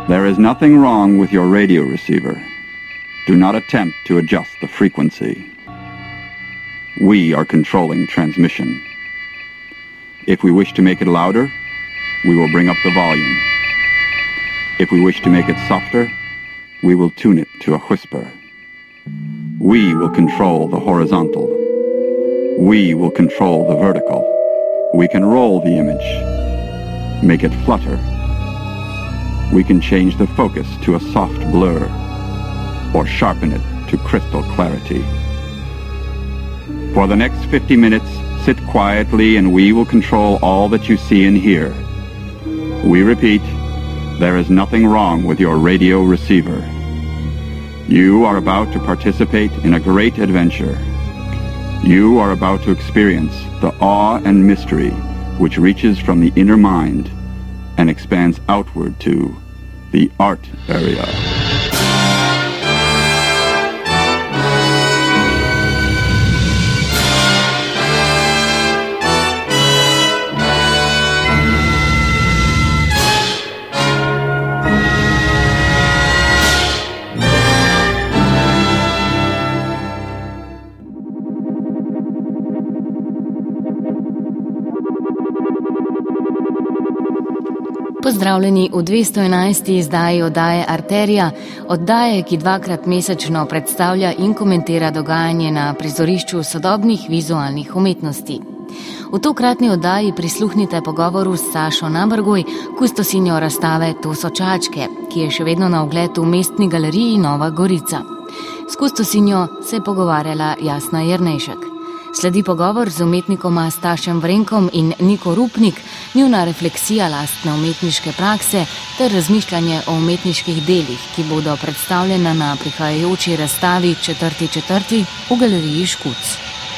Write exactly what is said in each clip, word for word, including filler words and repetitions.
There is nothing wrong with your radio receiver. Do not attempt to adjust the frequency. We are controlling transmission. If we wish to make it louder, we will bring up the volume. If we wish to make it softer, we will tune it to a whisper. We will control the horizontal. We will control the vertical. We can roll the image, make it flutter. We can change the focus to a soft blur or sharpen it to crystal clarity. For the next fifty minutes, sit quietly and we will control all that you see and hear. We repeat, there is nothing wrong with your radio receiver. You are about to participate in a great adventure. You are about to experience the awe and mystery which reaches from the inner mind and expands outward to the art area. Pozdravljeni v dvesto enajsti izdaji oddaje Arterija, oddaje, ki dvakrat mesečno predstavlja in komentira dogajanje na prizorišču sodobnih vizualnih umetnosti. V tokratni oddaji prisluhnite pogovoru s Sašo Nabergoj, kustosinjo razstave To so čačke, ki je še vedno na ogled v Mestni galeriji Nova Gorica. S kustosinjo se je pogovarjala Jasna Jernejšek. Sledi pogovor z umetnikoma Stašem Vrenkom in Niko Rupnik, njuna refleksija lastne umetniške prakse ter razmišljanje o umetniških delih, ki bodo predstavljena na prihajajoči razstavi četrti četrti v galeriji Škuc.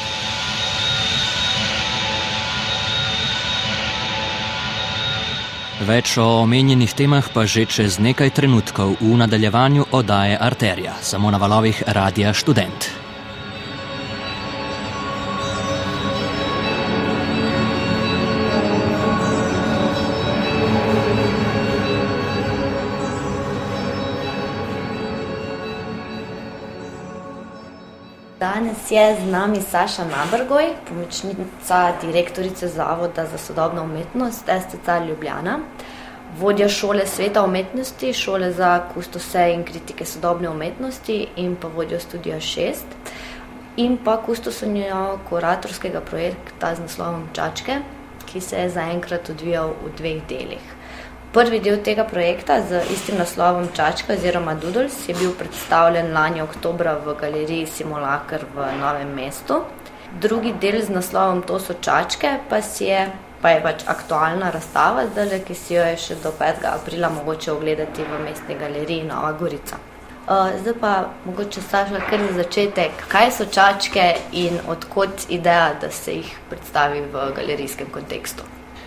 Več o omenjenih temah pa že čez nekaj trenutkov v nadaljevanju oddaje Arterija, samo na valovih Radia Študent. Danes je z nami Saša Nabergoj, pomočnica direktorice Zavoda za sodobno umetnost S T C Ljubljana, vodja šole sveta umetnosti, šole za kustose in kritike sodobne umetnosti in pa vodja studija šest in pa kustosinjo kuratorskega projekta z naslovom Čačke, ki se je zaenkrat odvijal v dveh delih. Prvi del tega projekta z istim naslovom Čačka oziroma Doodles je bil predstavljen lani oktobra v galeriji Simulacr v Novem mestu. Drugi del z naslovom To so čačke pa, je, pa je pač aktualna razstava, zdaj, ki si jo je še do petega aprila mogoče ogledati v Mestni galeriji Nova Gorica. Zdaj pa mogoče Saša kar za začetek, kaj so čačke in odkot ideja, da se jih predstavi v galerijskem kontekstu?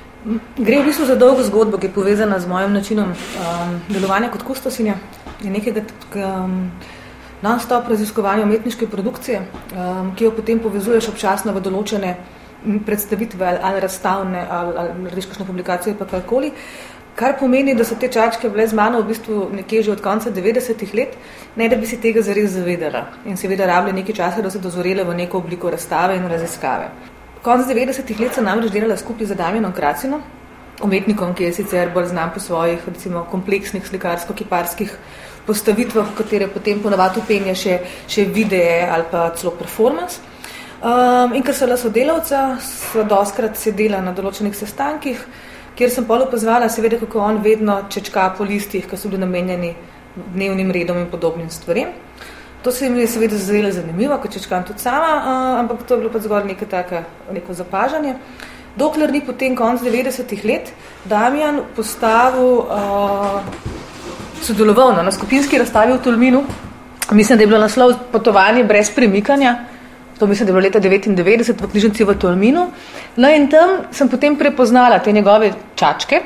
Gre v bistvu za dolgo zgodbo, ki je povezana z mojim načinom um, delovanja kot kustosinja in nekega um, non-stop raziskovanja umetniške produkcije, um, ki jo potem povezuješ občasno v določene predstavitve ali, ali razstavne ali, ali narediš kakšno publikacijo pa karkoli, kar pomeni, da so te čačke bile z mano v bistvu nekje že od konca devetdesetih let, ne da bi si tega zares zavedala in seveda rabile nekaj časa, da so dozorele v neko obliko razstave in raziskave. Konec devetdesetih let sem namreč delala skupaj z Damjanom Kracino, umetnikom, ki je sicer bolj znan po svojih recimo kompleksnih slikarsko-kiparskih postavitvah, v katere potem ponavadi upenja še, še videe ali pa celo performance. Um, in ker sem bila sodelavca, sva dostkrat sedela na določenih sestankih, kjer sem pol opazovala seveda, kako on vedno čečka po listih, ki so bili namenjeni dnevnim redom in podobnim stvarem. To se mi je seveda zelo zanimivo, ko čečkam tudi sama, uh, ampak to je bilo pa zgolj nekaj tako, neko zapažanje. Dokler ni potem konc devetdesetih let Damjan postavil, uh, sodeloval na skupinski razstavi v Tolminu. Mislim, da je bilo naslov Potovanje brez premikanja. To mislim, da je bilo leta devetindevetdeset v knjižnici v Tolminu. No in tam sem potem prepoznala te njegove čačke,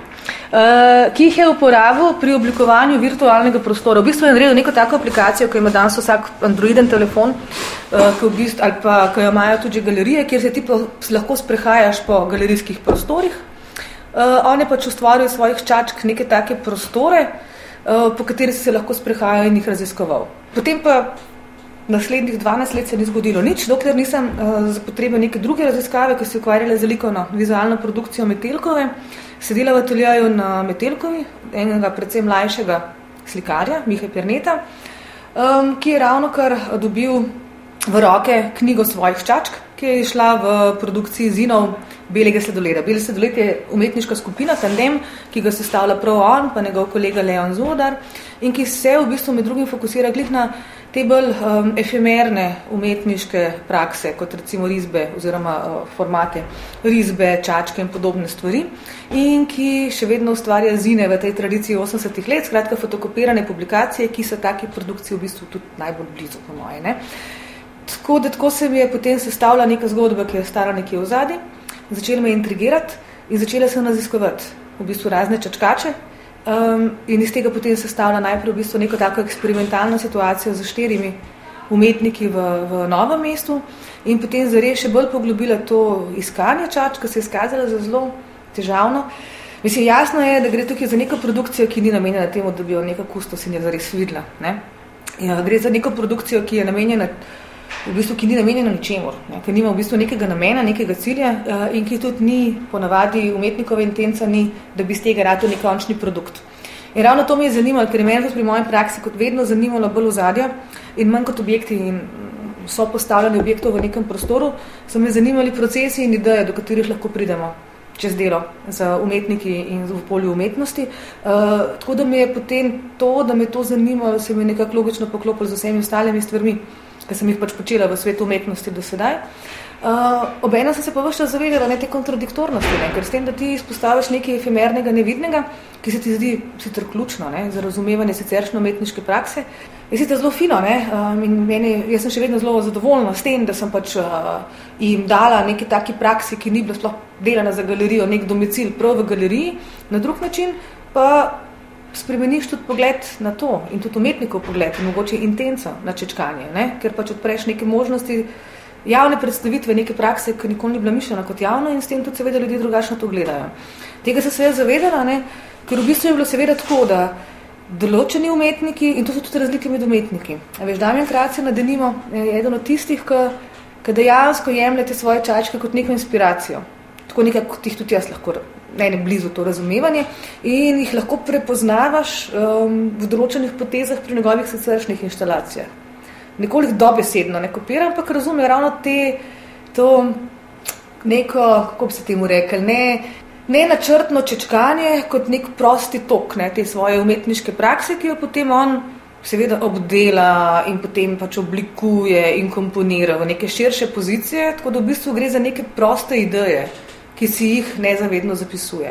Uh, ki jih je uporabil pri oblikovanju virtualnega prostora. V bistvu je naredil neko tako aplikacijo, ki ima danes vsak androiden telefon, uh, ki v bistvu, ali pa ki jo imajo tudi galerije, kjer se ti pa lahko sprehajaš po galerijskih prostorih. Uh, on je pač ustvaril svojih čačk neke take prostore, po kateri si se lahko sprehajal in jih raziskoval. Potem pa naslednjih dvanajst let se ni zgodilo nič, dokler nisem za potrebe neke druge raziskave, ki se ukvarjala z likovno vizualno produkcijo Metelkove, sedela v ateljeju na Metelkovi, enega predvsem mlajšega slikarja, Mihe Perneta, ki je ravnokar dobil v roke knjigo svojih čačk, ki je išla v produkciji zinov Belega sledoleda. Beli sledoled je umetniška skupina, tandem, ki ga sestavlja prav on, pa njegov kolega Leon Zodar, in ki se v bistvu med drugim fokusira glih na te bolj um, efemerne umetniške prakse, kot recimo risbe oziroma uh, formate risbe, čačke in podobne stvari, in ki še vedno ustvarja zine v tej tradiciji osemdesetih let, skratka fotokopirane publikacije, ki so taki produkciji v bistvu tudi najbolj blizu, po moje, ne. Tako, da tako se mi je potem sestavila neka zgodba, ki je stara nekje v zadnji, začela me intrigirati in začela sem raziskovati v bistvu razne čačkače um, in iz tega potem sestavila najprej v bistvu neko tako eksperimentalno situacijo z štirimi umetniki v, v Novem mestu in potem zares še bolj poglobila to iskanje čačk, ki se je izkazala za zelo težavno. Mislim, jasno je, da gre tukaj za neko produkcijo, ki ni namenjena temu, da bi jo neka kustosinja zares videla. Ne? Ja, gre za neko produkcijo, ki je namenjena v bistvu, ki ni namenjena ničemur, ne, ker nima v bistvu nekega namena, nekega cilja uh, in ki tudi ni, ponavadi umetnikova intenca ni, da bi iz tega ratil nek končni produkt. In ravno to me je zanimalo, ker je meni pri mojem praksi kot vedno zanimalo bolj ozadja in manj kot objekti in so postavljeni objektov v nekem prostoru, so me zanimali procesi in ideje, do katerih lahko pridemo čez delo z umetniki in v polju umetnosti. Uh, tako da me je potem to, da me to zanimalo, se mi je nekako logično poklopilo z vsemi ostalimi stvarmi, ki sem jih pač počela v svetu umetnosti do sedaj. Uh, Obenem sem se pa vse čas zavedala ne te kontradiktornosti, ne? Ker s tem, da ti izpostaviš nekaj efemernega, nevidnega, ki se ti zdi sicer ključno, ne? Za razumevanje siceršnje umetniške prakse, je sicer zelo fino, ne? Um, in meni, jaz sem še vedno zelo zadovoljna s tem, da sem pač uh, jim dala neki taki praksi, ki ni bila sploh delana za galerijo, nek domicil prav v galeriji, na drug način pa spremeniš tudi pogled na to in tudi umetnikov pogled in mogoče intenco na čečkanje, ne? Ker pač odpreš neke možnosti javne predstavitve, neke prakse, ki nikoli ni bila mišljena kot javno in s tem tudi seveda ljudje drugačno to gledajo. Tega se seveda zavedala, ne? Ker v bistvu je bilo seveda tako, da določeni umetniki, in to so tudi razlike med umetniki. A veš, Damjan Kracina denimo je eden od tistih, ki, ki dejansko jemljete svoje čačke kot neko inspiracijo. Tako nekaj, kot jih tudi jaz lahko ne, ne blizu to razumevanje in jih lahko prepoznavaš um, v določenih potezah pri njegovih siceršnjih inštalacijah. Nekoliko dobesedno ne kopiram, ampak razume ravno te, to neko, kako bi se temu rekel, ne, ne načrtno čečkanje kot nek prosti tok, ne, te svoje umetniške prakse, ki jo potem on seveda obdela in potem pač oblikuje in komponira v neke širše pozicije, tako da v bistvu gre za neke proste ideje, ki si jih nezavedno zapisuje.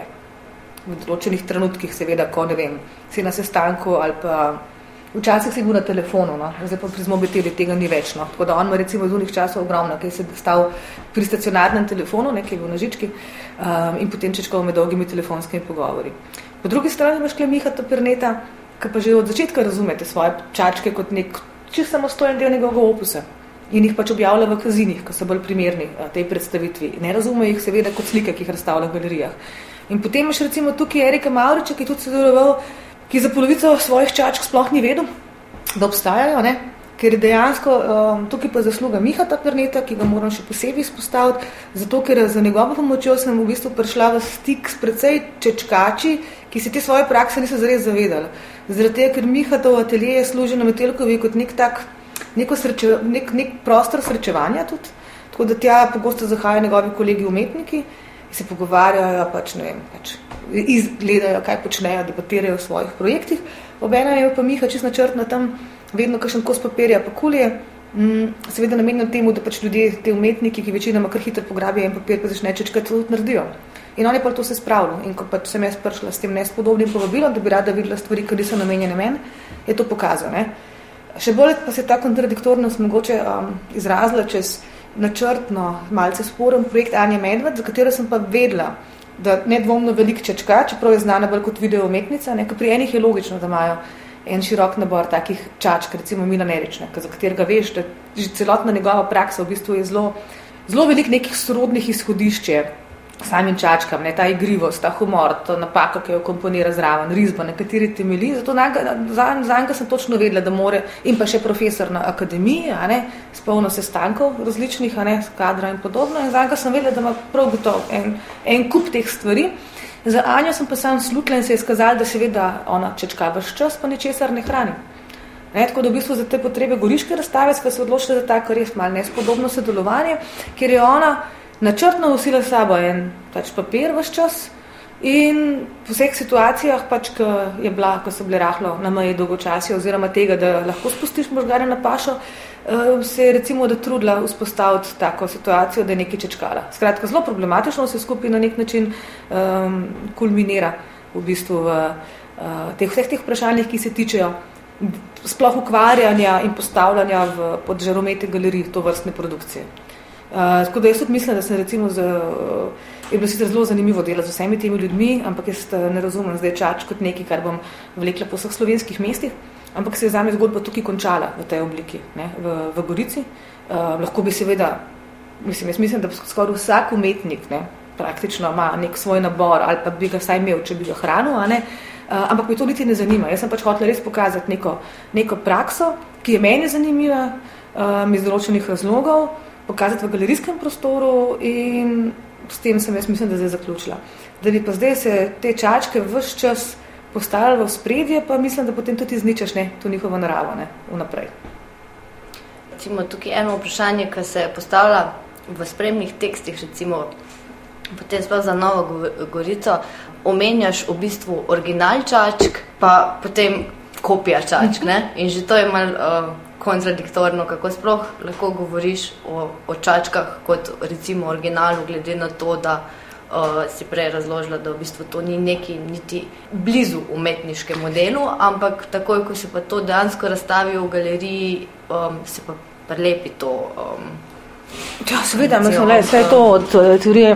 V določenih trenutkih, seveda, ko, ne vem, si na sestanku ali pa včasih si bil na telefonu, no? Zdaj pa pri zmobiteli tega ni več. No? Tako da on ima recimo iz unih časov ogromno, ki je stal pri stacionarnem telefonu, ne, ki je bil na žički um, in potem čečkal med dolgimi telefonskimi pogovori. Po drugi strani imaš kle Mihata Perneta, ki pa že od začetka razumete svoje čačke kot nek čisto samostojen del njegovega opusa. In jih pač objavlja v kazinih, ki so bolj primerni tej predstavitvi. Ne razume jih seveda kot slike, ki jih razstavlja v galerijah. In potem imaš recimo tukaj Erika Mavriča, ki je tudi sodeloval, ki za polovico svojih čačk sploh ni vedel, da obstajajo, ne? Ker je dejansko um, tukaj pa zasluga Mihata Perneta, ki ga moram še posebej izpostaviti, zato ker za njegovo pomočjo sem v bistvu prišla v stik s precej čečkači, ki se te svoje prakse niso zares zavedali. Zaradi tega, ker Mihatov atelje služi na Metelkovi kot nek tak Neko sreče, nek, nek prostor srečevanja tudi, tako da tja pogosto zahajajo njegovi kolegi umetniki in se pogovarjajo, pač, ne vem, pač izgledajo, kaj počnejo, debatirajo v svojih projektih. Obenem je pa Miha čisto načrtno tam vedno kakšen kos papirja pa kulije, mm, seveda namenjeno temu, da pač ljudje, te umetniki, ki večinoma kar hitro pograbijo en papir, pa začne čečkati, to tudi naredijo. In on je pa to se spravil. In ko pač sem jaz prišla s tem nespodobnim povabilom, da bi rada videla stvari, ki niso namenjene meni, je to pokazal, ne. Še bolj pa se ta kontradiktornost mogoče um, izrazila čez načrtno, malce sporen projekt Anja Medved, za katero sem pa vedela, da nedvomno velik čečka, čeprav je znana bolj kot video umetnica, ne, pri enih je logično, da imajo en širok nabor takih čačk, recimo Milan Erične, za katerega veš, da že celotna njegova praksa v bistvu je zelo, zelo velik nekih sorodnih izhodišče samim čačkam, ne, ta igrivost, ta humor, ta napaka, ki jo komponira zraven, risba, nekateri temelji, zato zanjega sem točno vedela, da more, in pa še profesor na akademiji, a ne, s polno sestankov različnih, a ne, s kadra in podobno, in zanjega sem vedela, da ima prav gotov en, en kup teh stvari. Za Anjo sem pa sam slutila in se je skazala, da seveda ona čečka vaš čas, pa ničesar ne hrani. Ne, tako da v bistvu za te potrebe goriške razstave smo se odločili za tako res malo nespodobno sodelovanje, kjer je ona načrtno nosila s sabo en pač papir vaš čas in v vseh situacijah, pač, ko je bila, ko so bile rahlo na meji dolgočasja oziroma tega, da lahko spustiš možgane na pašo, se je recimo da trudila vzpostaviti tako situacijo, da je nekaj čečkala. Skratka, zelo problematično se skupaj na nek način um, kulminira v bistvu v uh, teh, vseh teh vprašanjih, ki se tičejo sploh ukvarjanja in postavljanja v, pod žaromete galerij to vrstne produkcije. Uh, tako da jaz tudi mislim, da sem recimo z, uh, je bilo sicer zelo zanimivo delati z vsemi temi ljudmi, ampak jaz ne razumem zdaj Čač kot nekaj, kar bom vlekla po vseh slovenskih mestih, ampak se je zame zgodba tukaj končala v tej obliki, ne, v, v Gorici. Uh, lahko bi seveda, mislim, jaz mislim, da skoraj vsak umetnik, ne, praktično ima nek svoj nabor ali pa bi ga vsaj imel, če bi ga hranil, a ne, uh, ampak me to niti ne zanima. Jaz sem pač hotela res pokazati neko, neko prakso, ki je meni zanimiva, um, iz določenih razlogov, pokazati v galerijskem prostoru in s tem sem jaz mislim, da zdaj zaključila. Da bi pa zdaj se te čačke vse čas postavljali v spredje, pa mislim, da potem tudi izničaš ne, to njihovo naravo ne, vnaprej. Recimo, tukaj eno vprašanje, ki se je postavlja v spremnih tekstih, recimo, potem sploh za Novo Gorico, omenjaš v bistvu original čačk, pa potem kopija čačk, ne? In že to je malo uh, kontradiktorno, kako sploh lahko govoriš o, o čačkah kot recimo originalu, glede na to, da uh, si prej razložila, da v bistvu to ni neki niti blizu umetniškemu delu, ampak takoj, ko se pa to dejansko razstavi v galeriji, um, se pa prelepi to. Um, ja, seveda, mislim, le, vse to od teorije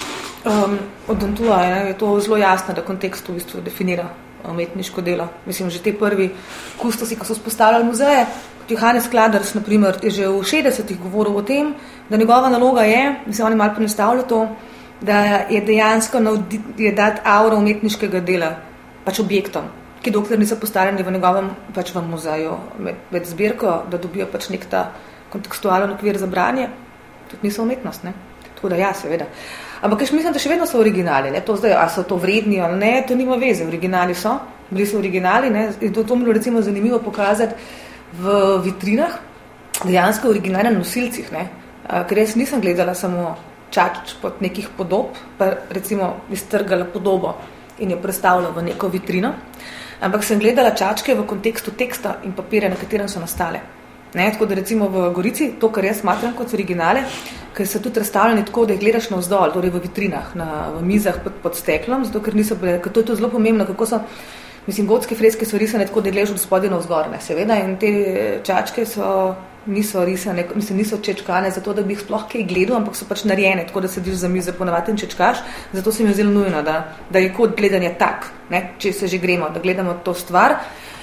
um, od Dantua je, je to zelo jasno, da kontekst v bistvu definira umetniško delo. Mislim, že te prvi kustosi, ki so vzpostavljali muzeje, Johannes Kladers, na primer, je že v šestdesetih govoril o tem, da njegova naloga je, mislim, oni malo prenestavljajo to, da je dejansko navdi, je dati auro umetniškega dela pač objektom, ki dokler niso postavljeni v njegovem pač v muzeju med, med zbirko, da dobijo pač nek ta kontekstualen okvir za branje, tudi niso umetnost, ne? Tako da ja, seveda. Ampak jaz mislim, da še vedno so originali, ne? To zdaj, a so to vredni ali ne, to nima veze, originali so, bili so originali, ne? In to, to mi bilo recimo zanimivo pokazati v vitrinah, dejansko originalne nosilcih, ne? Ker jaz nisem gledala samo čač pod nekih podob, pa recimo iztrgala podobo in jo predstavila v neko vitrino, ampak sem gledala čačke v kontekstu teksta in papirja, na katerem so nastale. Ne, tako da recimo v Gorici, to, kar jaz smatram kot originale, ker so tudi razstavljeni tako, da jih gledaš navzdol, torej v vitrinah, na, v mizah pod, pod steklom, zato ker niso bile, ker to je to zelo pomembno, kako so, mislim, gotske freske so risane tako, da gledaš od spodaj navzgor, ne, seveda, in te čačke so, niso risane, mislim, niso čečkane, zato da bi jih sploh kaj gledal, ampak so pač narejene, tako da sediš za mizo ponavadi in čečkaš, zato se mi je zelo nujno, da, da je kot gledanje tak, ne, če se že gremo, da gledamo to stvar.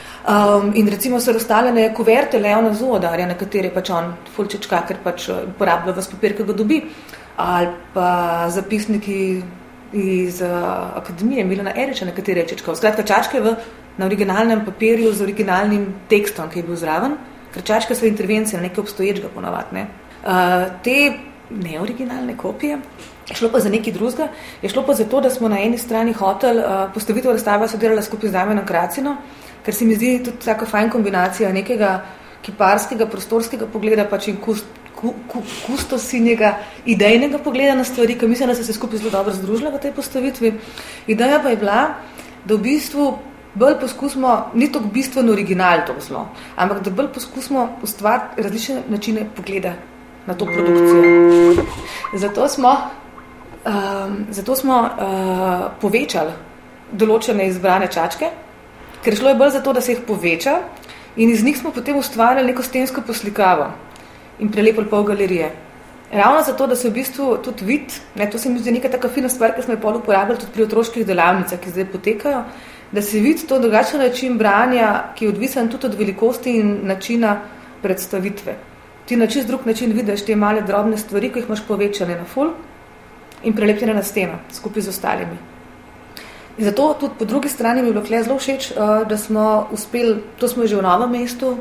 Um, in recimo so razstavljene kuverte Leona Zoodarja, na katere pač on fulčečka, ker pač uporablja vas papir, ki ga dobi, ali pa zapisniki iz uh, Akademije Milana Eriča, na katere je čečkal. Skratka, čačke v, na originalnem papirju z originalnim tekstom, ki je bil zraven, ker čačke so intervencije na nekaj obstoječega ponavad. Ne? Uh, te neoriginalne kopije, je šlo pa za nekaj drugega, je šlo pa za to, da smo na eni strani hotel uh, postavitev razstave so delala skupaj z Damjanom Kracino, ker se mi zdi tudi tako fajn kombinacija nekega kiparskega, prostorskega pogleda pač in kust, ku, ku, kustosinjega idejnega pogleda na stvari, ker mislim, da se se skupaj zelo dobro združila v tej postavitvi. Ideja pa je bila, da v bistvu bolj poskusimo, ni to bistveno original to zlo, ampak da bolj poskusimo ustvariti različne načine pogleda na to produkcijo. Zato smo, um, zato smo uh, povečali določene izbrane čačke, ker šlo je bolj za to, da se jih poveča in iz njih smo potem ustvarjali neko stensko poslikavo in prelepili pol galerije. Ravno zato, da se v bistvu tudi vid, ne, to se mi zdi neka taka fina stvar, ki smo jo pol uporabljali tudi pri otroških delavnicah, ki zdaj potekajo, da se vid to drugačen način branja, ki je odvisen tudi od velikosti in načina predstavitve. Ti na čist drug način vidiš te male drobne stvari, ki jih imaš povečane na ful, in prelepljene na steno, skupaj z ostalimi. In zato tudi po drugi strani mi je bilo kle zelo všeč, da smo uspeli, to smo že v Novem mestu,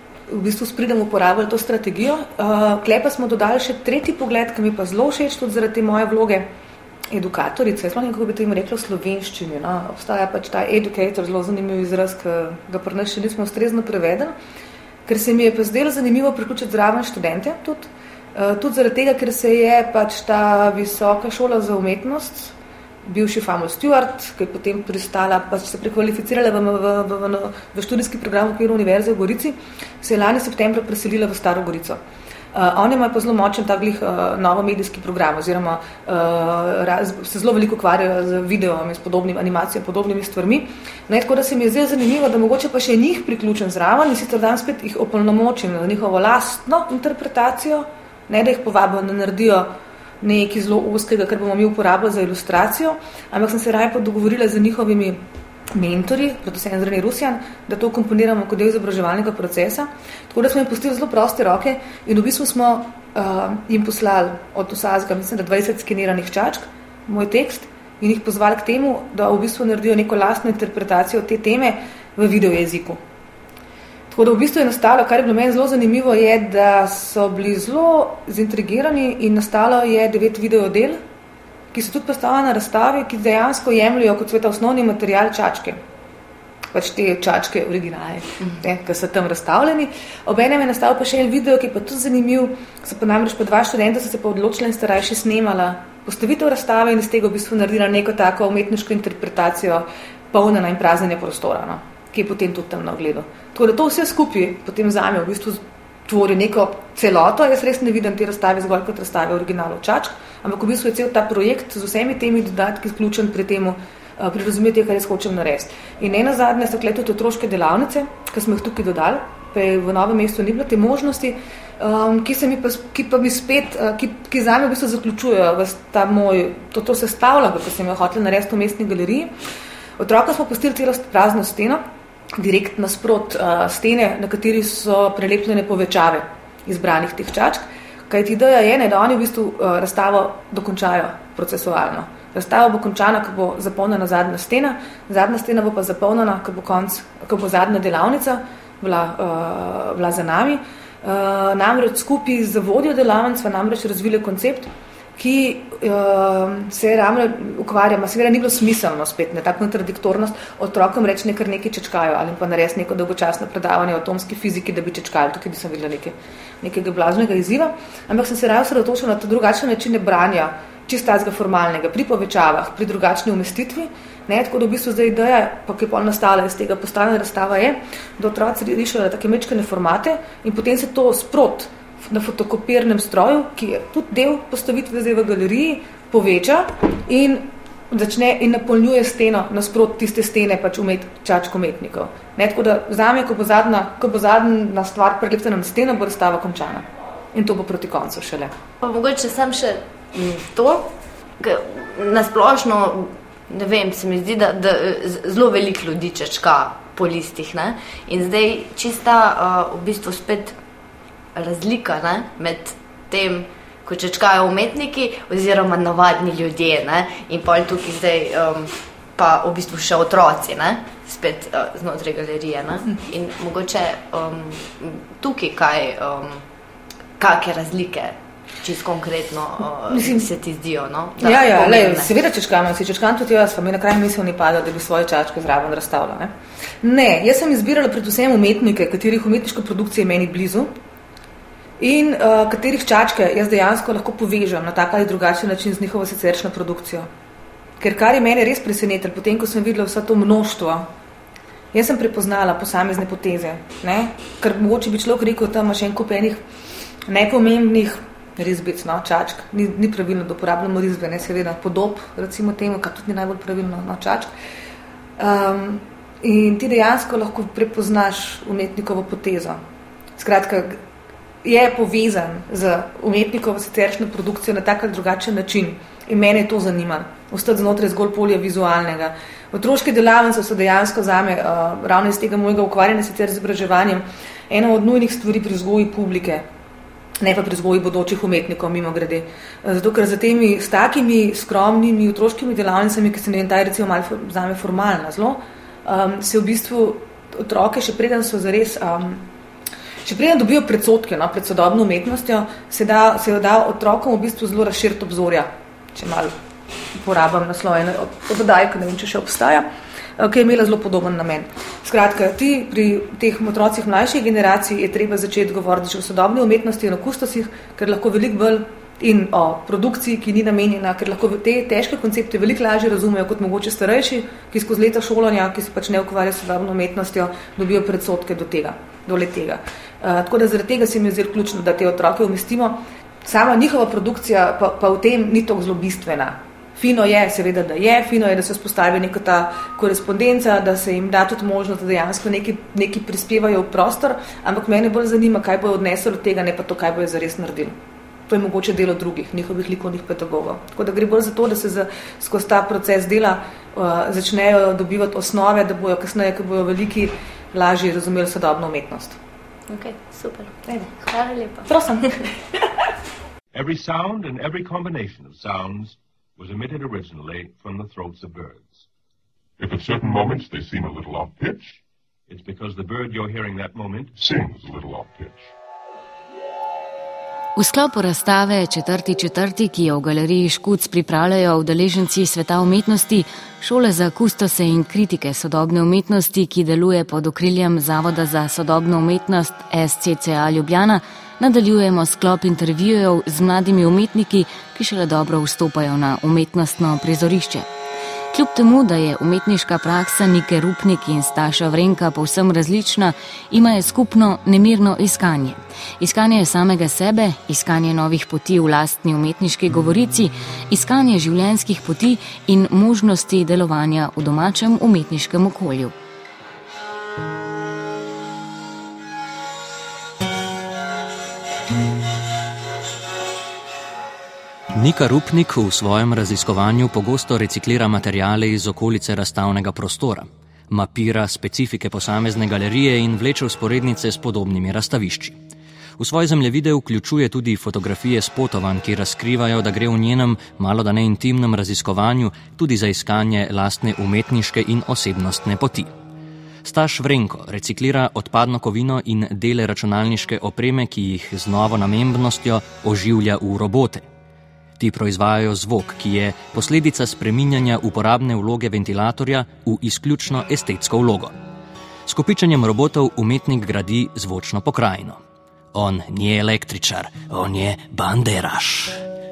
v bistvu s pridom uporabljali to strategijo. Kle pa smo dodali še tretji pogled, ki mi pa zelo všeč, tudi zaradi te moje vloge edukatorice. Jaz ne, kako bi to jim rekla v slovenščini. No? Obstaja pač ta educator, zelo zanimiv izraz, ki ga pri nas še nismo ustrezno prevedeli, ker se mi je pa zdelo zanimivo priključiti zraven študente, tudi, tudi zaradi tega, ker se je pač ta visoka šola za umetnost, bivši Famous Stewart, ki je potem pristala, pač se prekvalificirala v, v, v, v, v študijski program v okviru Univerze v Gorici, se je lani septembra preselila v Staro Gorico. Uh, oni imajo pa zelo močen taklih uh, novomedijski program, oziroma uh, raz, se zelo veliko ukvarjajo z videom, s podobnimi animacijami, podobnimi stvarmi. Ne, tako da se mi je zelo zanimivo, da mogoče pa še njih priključen zraven in sicer dan spet jih opolnomočim za njihovo lastno interpretacijo, ne da jih povabijo, da naredijo nekaj zelo ozkega, kar bomo mi uporabljali za ilustracijo, ampak sem se raje pa dogovorila z njihovimi mentori, predvsem Zrani Rusjan, da to komponiramo kot del izobraževalnega procesa. Tako da smo jim pustili zelo proste roke in v bistvu smo uh, jim poslali od vsazga, mislim, da dvajset skeniranih čačk, moj tekst, in jih pozvali k temu, da v bistvu naredijo neko lastno interpretacijo te teme v videojeziku. Tako da v bistvu je nastalo, kar je bilo meni zelo zanimivo, je, da so bili zelo zintrigirani in nastalo je devet videodel, ki so tudi postavljene na razstavi, ki dejansko jemljajo kot sveta osnovni material čačke. Pač te čačke originale, ne, ki so tam razstavljeni. Obenem je nastal pa še en video, ki je pa tudi zanimiv, so pa namreč pa dva študenta so se pa odločila in sta raje snemala postavitev razstave in iz tega v bistvu naredila neko tako umetniško interpretacijo polnjenja in praznjenja prostora, no, ki je potem tudi tam na ogledu. Tako da to vse skupaj potem zame v bistvu tvori neko celoto. Jaz res ne vidim te razstave zgolj kot razstave originalov čačk, ampak v bistvu je cel ta projekt z vsemi temi dodatki vključen pri temu, pri razumeti, kar jaz hočem narediti. In ne nazadnje so tukaj tudi otroške delavnice, ki smo jih tukaj dodali, pa je v Novem mestu ni bilo te možnosti, um, ki, se mi pa, ki pa mi spet, uh, ki, ki zame v bistvu zaključujejo v ta moj, to, to sestavljanje, ko sem jo hotela narediti v mestni galeriji. Otroka smo pustili celo prazno steno, direkt nasprot uh, stene, na kateri so prelepljene povečave izbranih teh čačk, kajti ideja je, ne, da oni v bistvu uh, razstavo dokončajo procesualno. Razstava bo končana, ko bo zapolnjena zadnja stena, zadnja stena bo pa zapolnjena, ko bo, konc, ko bo zadnja delavnica bila, uh, bila za nami. Uh, namreč skupaj z vodjo delavnic sva namreč razvili koncept, ki uh, se ravno ukvarja, seveda ni bilo smiselno spet, ne, tako kontradiktornost, otrokom reči nekaj nekaj čečkajo ali pa narediti neko dolgočasno predavanje o atomski fiziki, da bi čečkali, tukaj bi sem videla nekaj, nekega blažnega izziva, ampak sem se raje osredotočila na to drugačne načine branja, čistazga formalnega, pri povečavah, pri drugačni umestitvi, ne, tako da v bistvu zdaj ideja, pa ki je pol nastala iz tega postavljena razstava je, da otroci rišajo take mečkane formate in potem se to sprot na fotokopirnem stroju, ki je tudi del postavitve zdaj v galeriji, poveča in začne in napolnjuje steno nasprot tiste stene pač umet, čačk umetnikov. Ne, tako da zame, ko bo zadnja, ko bo zadnja stvar prelepljena na steno, bo razstava končana. In to bo proti koncu šele. Pa mogoče sem še to, nasplošno, ne vem, se mi zdi, da, da zelo veliko ljudi čečka po listih, ne? In zdaj čista uh, v bistvu spet razlika, ne, med tem, ko čečkajo umetniki oziroma navadni ljudje, ne, in pol tukaj zdaj um, pa v bistvu še otroci, ne, spet uh, znotraj galerije, ne, in mogoče um, tukaj kaj, um, kakšne razlike čisto konkretno uh, Mislim, se ti zdijo, no? Da, ja, ja, le, seveda čečkamo, si čečkam tudi jaz, pa mi na kraj misel ni padal, da bi svoje čačke zraven razstavila, ne. Ne, jaz sem izbirala predvsem umetnike, katerih umetniška produkcija je meni blizu, in uh, katerih čačke jaz dejansko lahko povežem na tak ali drugačen način z njihovo siceršno produkcijo. Ker kar je mene res presenetilo, potem, ko sem videla vsa to mnoštvo, jaz sem prepoznala posamezne poteze, ne? Ker mogoče bi človek rekel, tam imaš en kup enih nepomembnih risbic, no, čačk, ni, ni pravilno, da uporabljamo risbe, ne, seveda podob, recimo temu, kar tudi ni najbolj pravilno, no, čačk. Um, in ti dejansko lahko prepoznaš umetnikovo potezo. Skratka, je povezan z umetnikovo siceršno produkcijo na tak ali drugačen način in mene je to zanima, ostati znotraj zgolj polja vizualnega. Otroške delavnice so dejansko zame, uh, ravno iz tega mojega ukvarjanja sicer z izobraževanjem, ena od nujnih stvari pri vzgoji publike. ne pa pri vzgoji bodočih umetnikov, mimo grede. Zato, ker za temi, s takimi skromnimi otroškimi delavnicami, ki se ne vem, ta je recimo malo zame formalna zelo, um, se v bistvu otroke, še preden so zares, um, še preden dobijo predsodke, no, pred sodobno umetnostjo, se da, se da otrokom v bistvu zelo razširiti obzorja, če malo uporabam naslov ene oddaje, ki ne vem, če še obstaja, ki je imela zelo podoben namen. Skratka, ti pri teh otrocih mlajših generacij je treba začeti govoriti o sodobni umetnosti in o kustosih, ker lahko veliko bolj in o produkciji, ki ni namenjena, ker lahko te težke koncepte veliko lažje razumejo kot mogoče starejši, ki skozi leta šolanja, ki se pač ne ukvarjajo s sodobno umetnostjo, dobijo predsodke do tega, do le tega. Uh, tako da zaradi tega se mi je zelo ključno, da te otroke umestimo. Sama njihova produkcija pa, pa v tem ni tako zelo bistvena. Fino je, seveda, da je, fino je, da se vzpostavi neka ta korespondenca, da se jim da tudi možnost, da dejansko neki, neki prispevajo v prostor, ampak mene bolj zanima, kaj bojo odnesli od tega, ne pa to, kaj bojo zares naredili. To je mogoče delo drugih, njihovih likovnih pedagogov. Tako da gre bolj za to, da se za, skozi ta proces dela uh, začnejo dobivati osnove, da bojo kasneje, ko bojo veliki, lažje razumeli sodobno umetnost. Ok, super. Ajde, hvala lepa. Prosim. Every sound and every combination of sounds was emitted originally from the throats of birds. If at certain moments they seem a little off-pitch, it's because the bird you're hearing that moment sings a little off-pitch. V sklopu razstave Četrti četrti, ki jo v galeriji Škuc pripravljajo udeleženci sveta umetnosti, šole za kustose in kritike sodobne umetnosti, ki deluje pod okriljem Zavoda za sodobno umetnost S C C A Ljubljana, nadaljujemo sklop intervjujev z mladimi umetniki, ki šele dobro vstopajo na umetnostno prizorišče. Kljub temu, da je umetniška praksa Nike Rupnik in Staša Vrenka povsem različna, imajo skupno nemirno iskanje. Iskanje samega sebe, iskanje novih poti v lastni umetniški govorici, iskanje življenjskih poti in možnosti delovanja v domačem umetniškem okolju. Nika Rupnik v svojem raziskovanju pogosto reciklira materijale iz okolice razstavnega prostora, mapira specifike posamezne galerije in vleče vzporednice s podobnimi razstavišči. V svoj zemljevide vključuje tudi fotografije spotovanj, ki razkrivajo, da gre v njenem malodane intimnem raziskovanju tudi za iskanje lastne umetniške in osebnostne poti. Staš Vrenko reciklira odpadno kovino in dele računalniške opreme, ki jih z novo namembnostjo oživlja v robote. Ti proizvajajo zvok, ki je posledica spreminjanja uporabne vloge ventilatorja v izključno estetsko vlogo. S kopičenjem robotov umetnik gradi zvočno pokrajino. On ni električar, on je banderaš.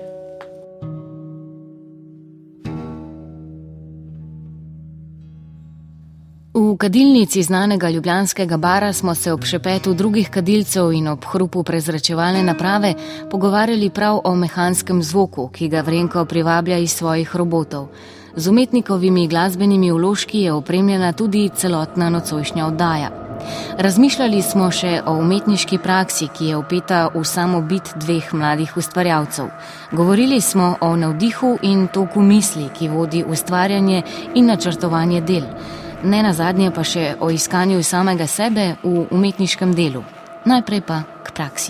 V kadilnici znanega ljubljanskega bara smo se ob šepetu drugih kadilcev in ob hrupu prezračevalne naprave pogovarjali prav o mehanskem zvoku, ki ga Vrenko privablja iz svojih robotov. Z umetnikovimi glasbenimi vložki je opremljena tudi celotna nocojšnja oddaja. Razmišljali smo še o umetniški praksi, ki je vpeta v samo bit dveh mladih ustvarjalcev. Govorili smo o navdihu in toku misli, ki vodi ustvarjanje in načrtovanje del. Ne nazadnje pa še o iskanju samega sebe v umetniškem delu. Najprej pa k praksi.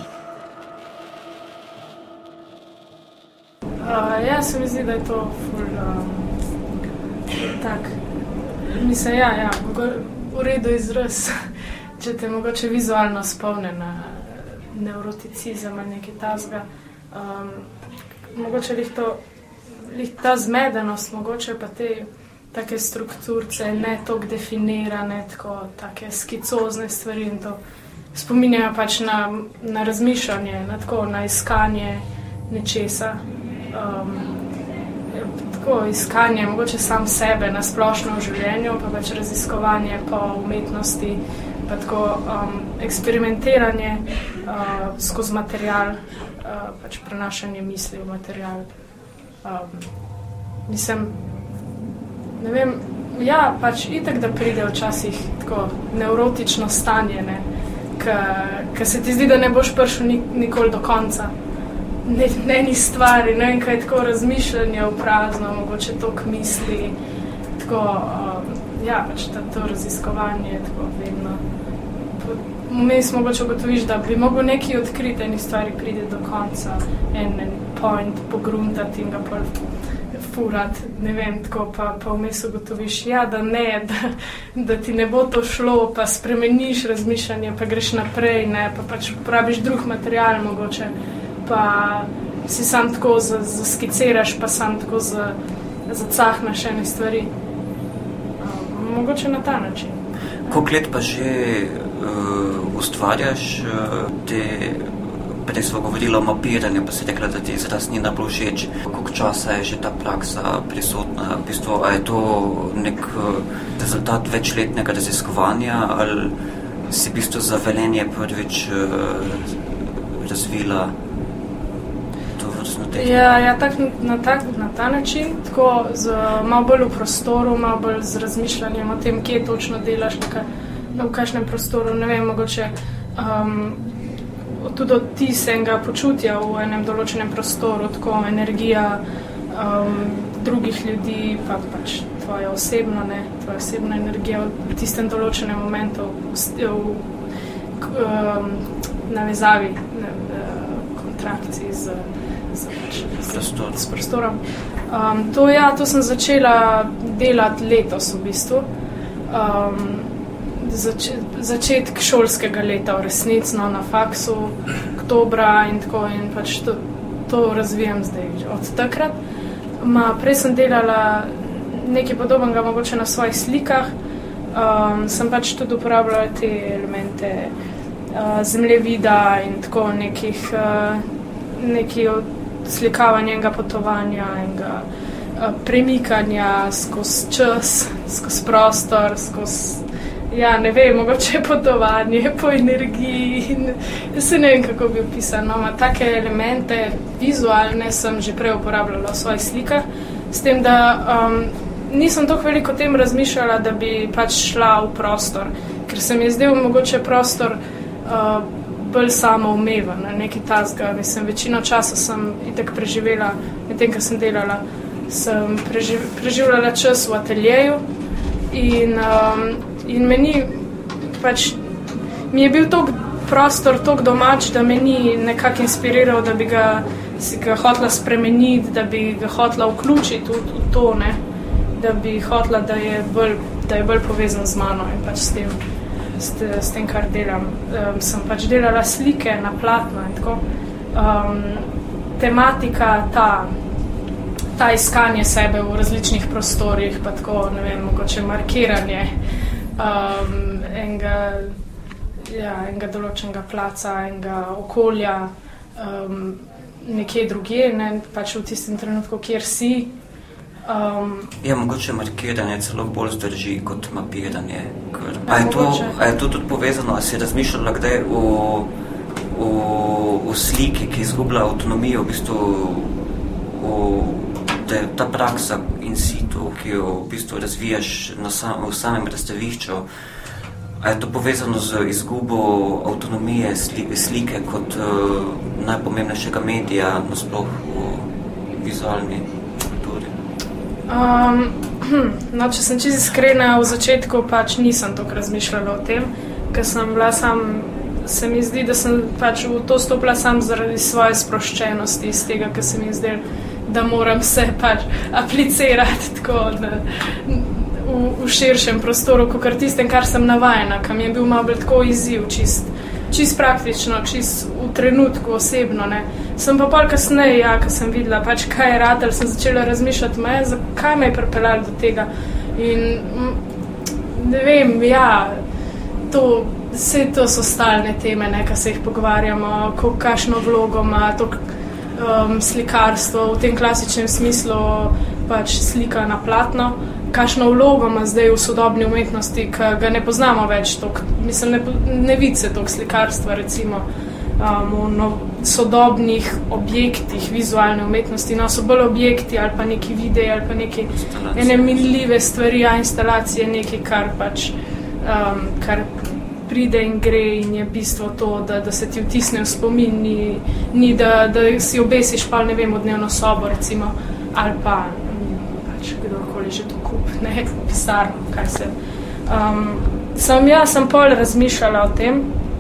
Uh, ja, se mi zdi, da je to ful, um, tak, mislim, ja, ja, v redu izraz, če te mogoče vizualno spomne na neuroticizem ali nekaj tazga. Um, mogoče lih to, lih ta zmedenost, mogoče pa te take strukturce, ne toliko definirane, tako take skicozne stvari in to spominjajo pač na, na razmišljanje, na, tako, na iskanje nečesa. Um, tako iskanje, mogoče sam sebe na splošno v življenju, pa pač raziskovanje po umetnosti, pa tako um, eksperimentiranje uh, skozi material, uh, pač prenašanje misli v material. Um, mislim, Ne vem, ja, pač itak, da pride včasih tako nevrotično stanje, ne, ka se ti zdi, da ne boš prišel nik, nikoli do konca. Ne, ne ni stvari, ne vem, kaj tako razmišljanje v prazno, mogoče tok misli, tako, um, ja, pač ta, to raziskovanje, tako vedno. vmes mogoče ugotoviš, da bi mogel neki odkriti eni stvari pride do konca, en, en point pogruntati in ga pa furat, ne vem, tako pa, pa vmes ugotoviš, ja, da ne, da, da ti ne bo to šlo, pa spremeniš razmišljanje, pa greš naprej, ne, pa pač uporabiš drug material mogoče, pa si sam tako zaskiciraš, pa sam tako zacahneš ene stvari. Um, mogoče na ta način. Koliko let pa že uh, ustvarjaš uh, te, prej smo govorili o mapiranju, pa si rekla, da ti izraz ni najbolj všeč. Koliko časa je že ta praksa prisotna? V bistvu, a je to nek uh, rezultat večletnega raziskovanja ali si v bistvu za Velenje prvič uh, razvila to vrstno tehniko? Ja, ja tak, na, tak, na ta način, tako z malo bolj v prostoru, malo bolj z razmišljanjem o tem, kje točno delaš, nekaj, v kakšnem prostoru, ne vem, mogoče um, tudi odtis enega počutja v enem določenem prostoru, tako energija um, drugih ljudi, pa pač tvoja osebna, ne, tvoja osebna energija v tistem določenem momentu v, v um, navezavi, ne, kontrakciji z Z, z, z prostorom. Um, to, ja, to sem začela delati letos v bistvu. Um, zač, začetek šolskega leta v resnicno na faksu, oktobra in tako in pač to, to razvijam zdaj od takrat. Ma, prej sem delala nekaj podobnega mogoče na svojih slikah. Um, sem pač tudi uporabljala te elemente uh, zemljevida in tako nekih uh, nekaj od slikavanja enega potovanja, enega uh, premikanja skozi čas, skozi prostor, skozi, ja, ne vem, mogoče potovanje po energiji, se ne vem, kako bi opisala, no, take elemente vizualne sem že prej uporabljala v svojih slikah, s tem, da um, nisem toliko veliko o tem razmišljala, da bi pač šla v prostor, ker se mi je zdel mogoče prostor uh, bolj samoumeven, nekaj tazga. Mislim, večino časa sem itak preživela, medtem, ko sem delala, sem preživ, preživljala čas v ateljeju in, um, in meni pač, mi je bil tok prostor, tok domač, da me ni nekako inspiriral, da bi ga, si ga hotela spremeniti, da bi ga hotela vključiti v, v to, ne, da bi hotela, da je bolj, da je bolj povezan z mano in pač s tem. S, s tem, kar delam. Um, sem pač delala slike na platno in tako. Um, tematika, ta, ta iskanje sebe v različnih prostorih, pa tako, ne vem, mogoče markiranje um, enega, ja, enega določenega placa, enega okolja, um, nekje drugje, ne, pač v tistem trenutku, kjer si. Um, ja, mogoče markiranje celo bolj zdrži kot mapiranje. Ker, a, je to, a je to tudi povezano, a si razmišljala kdaj o, o, o sliki, ki izgublja avtonomijo, v bistvu o, da je ta praksa in situ, ki jo v bistvu razvijaš na sam, v samem razstavišču, a je to povezano z izgubo avtonomije sli, slike kot uh, najpomembnejšega medija nasploh v vizualni kulturi? Um, no, če sem čisto iskrena, v začetku pač nisem toliko razmišljala o tem, ker sem bila sam, se mi zdi, da sem pač v to stopila sam zaradi svoje sproščenosti, iz tega, ker se mi zdi, da moram se pač aplicirati tako, da, v, v širšem prostoru, kakor tistem, kar sem navajena, kam je bil malo tako izziv, čist, čist praktično, čist v trenutku osebno, ne. Sem pa pol kasneje, ja, ko sem videla, pač kaj je ratel, sem začela razmišljati, me, zakaj me je pripeljalo do tega. In ne vem, ja, to, vse to so stalne teme, ne, ko se jih pogovarjamo, kakšno vlogo ima to um, slikarstvo v tem klasičnem smislu, pač slika na platno, kakšno vlogo ima zdaj v sodobni umetnosti, ki ga ne poznamo več tok, mislim, ne, ne vidi se tok slikarstva, recimo, um, v no, sodobnih objektih vizualne umetnosti, no, so bolj objekti ali pa neki videi ali pa neki ene minljive stvari, a instalacije, nekaj, kar pač, um, kar pride in gre in je bistvo to, da, da se ti vtisne v spomin, ni, ni da, da si obesiš pa, ne vem, v dnevno sobo, recimo, ali pa pač kdorkoli že to kup, ne, pisarno, kaj se. Um, sem, ja, sem pol razmišljala o tem,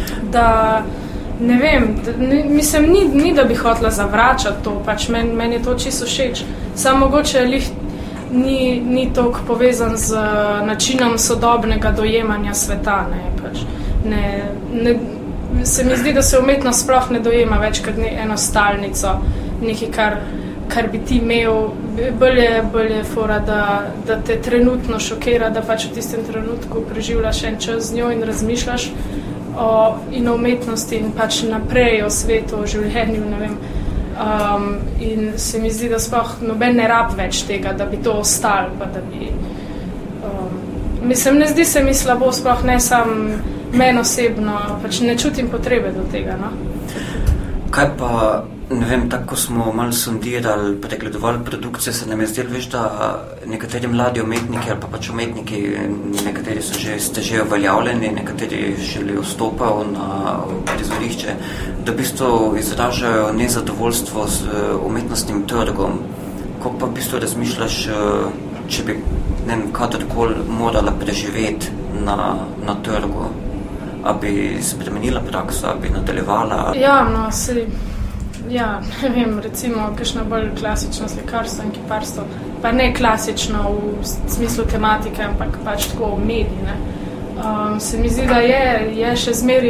da ne vem, da, ne, mislim, ni, ni da bi hotela zavračati to, pač meni men je to čisto všeč. Samo mogoče lih ni, ni toliko povezan z načinom sodobnega dojemanja sveta, ne, pač ne, ne, se mi zdi, da se umetnost sploh ne dojema več kot ne, eno stalnico, nekaj, kar, kar bi ti imel, bolje, bolje fora, da, da te trenutno šokira, da pač v tistem trenutku preživljaš en čas z njo in razmišljaš o, in o umetnosti in pač naprej o svetu, o življenju, ne vem. Um, in se mi zdi, da sploh noben ne rab več tega, da bi to ostalo, pa da bi... Um, mislim, ne zdi se mi slabo, sploh ne sam meni osebno, pač ne čutim potrebe do tega, no. Kaj pa, ne vem, tako smo malo sondirali, pregledovali produkcije, se nam je zdelo, veš, da nekateri mladi umetniki ali pa pač umetniki, nekateri so že, ste že uveljavljeni, nekateri šele vstopajo na prizorišče, da v bistvu izražajo nezadovoljstvo z umetnostnim trgom. Kako pa v bistvu razmišljaš, če bi, ne vem, kadarkoli morala preživeti na, na trgu? A bi spremenila prakso, a bi nadaljevala? Ja, no, se, ja, ne vem, recimo, kakšno bolj klasično slikarstvo in kiparstvo, pa ne klasično v smislu tematike, ampak pač tako v mediji, ne. Um, se mi zdi, da je, je še zmeri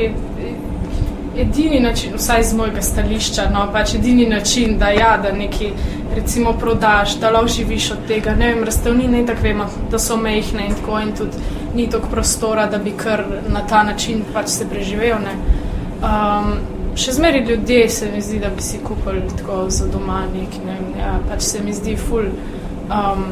edini način, vsaj z mojega stališča, no, pač edini način, da ja, da neki, recimo, prodaš, da lahko živiš od tega, ne vem, razstavnine in tako vemo, da so mehne in tako in tudi ni toliko prostora, da bi kar na ta način pač se preživel, ne. Um, še zmeri ljudje se mi zdi, da bi si kupili tako za doma neki, ne vem, ja, pač se mi zdi ful. Um,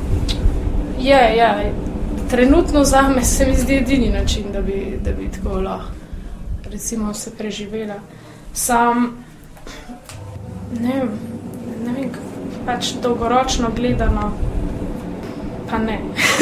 je, ja, trenutno zame se mi zdi edini način, da bi, da bi tako lahko recimo se preživela. Sam, ne vem, ne vem, pač dolgoročno gledano, pa ne.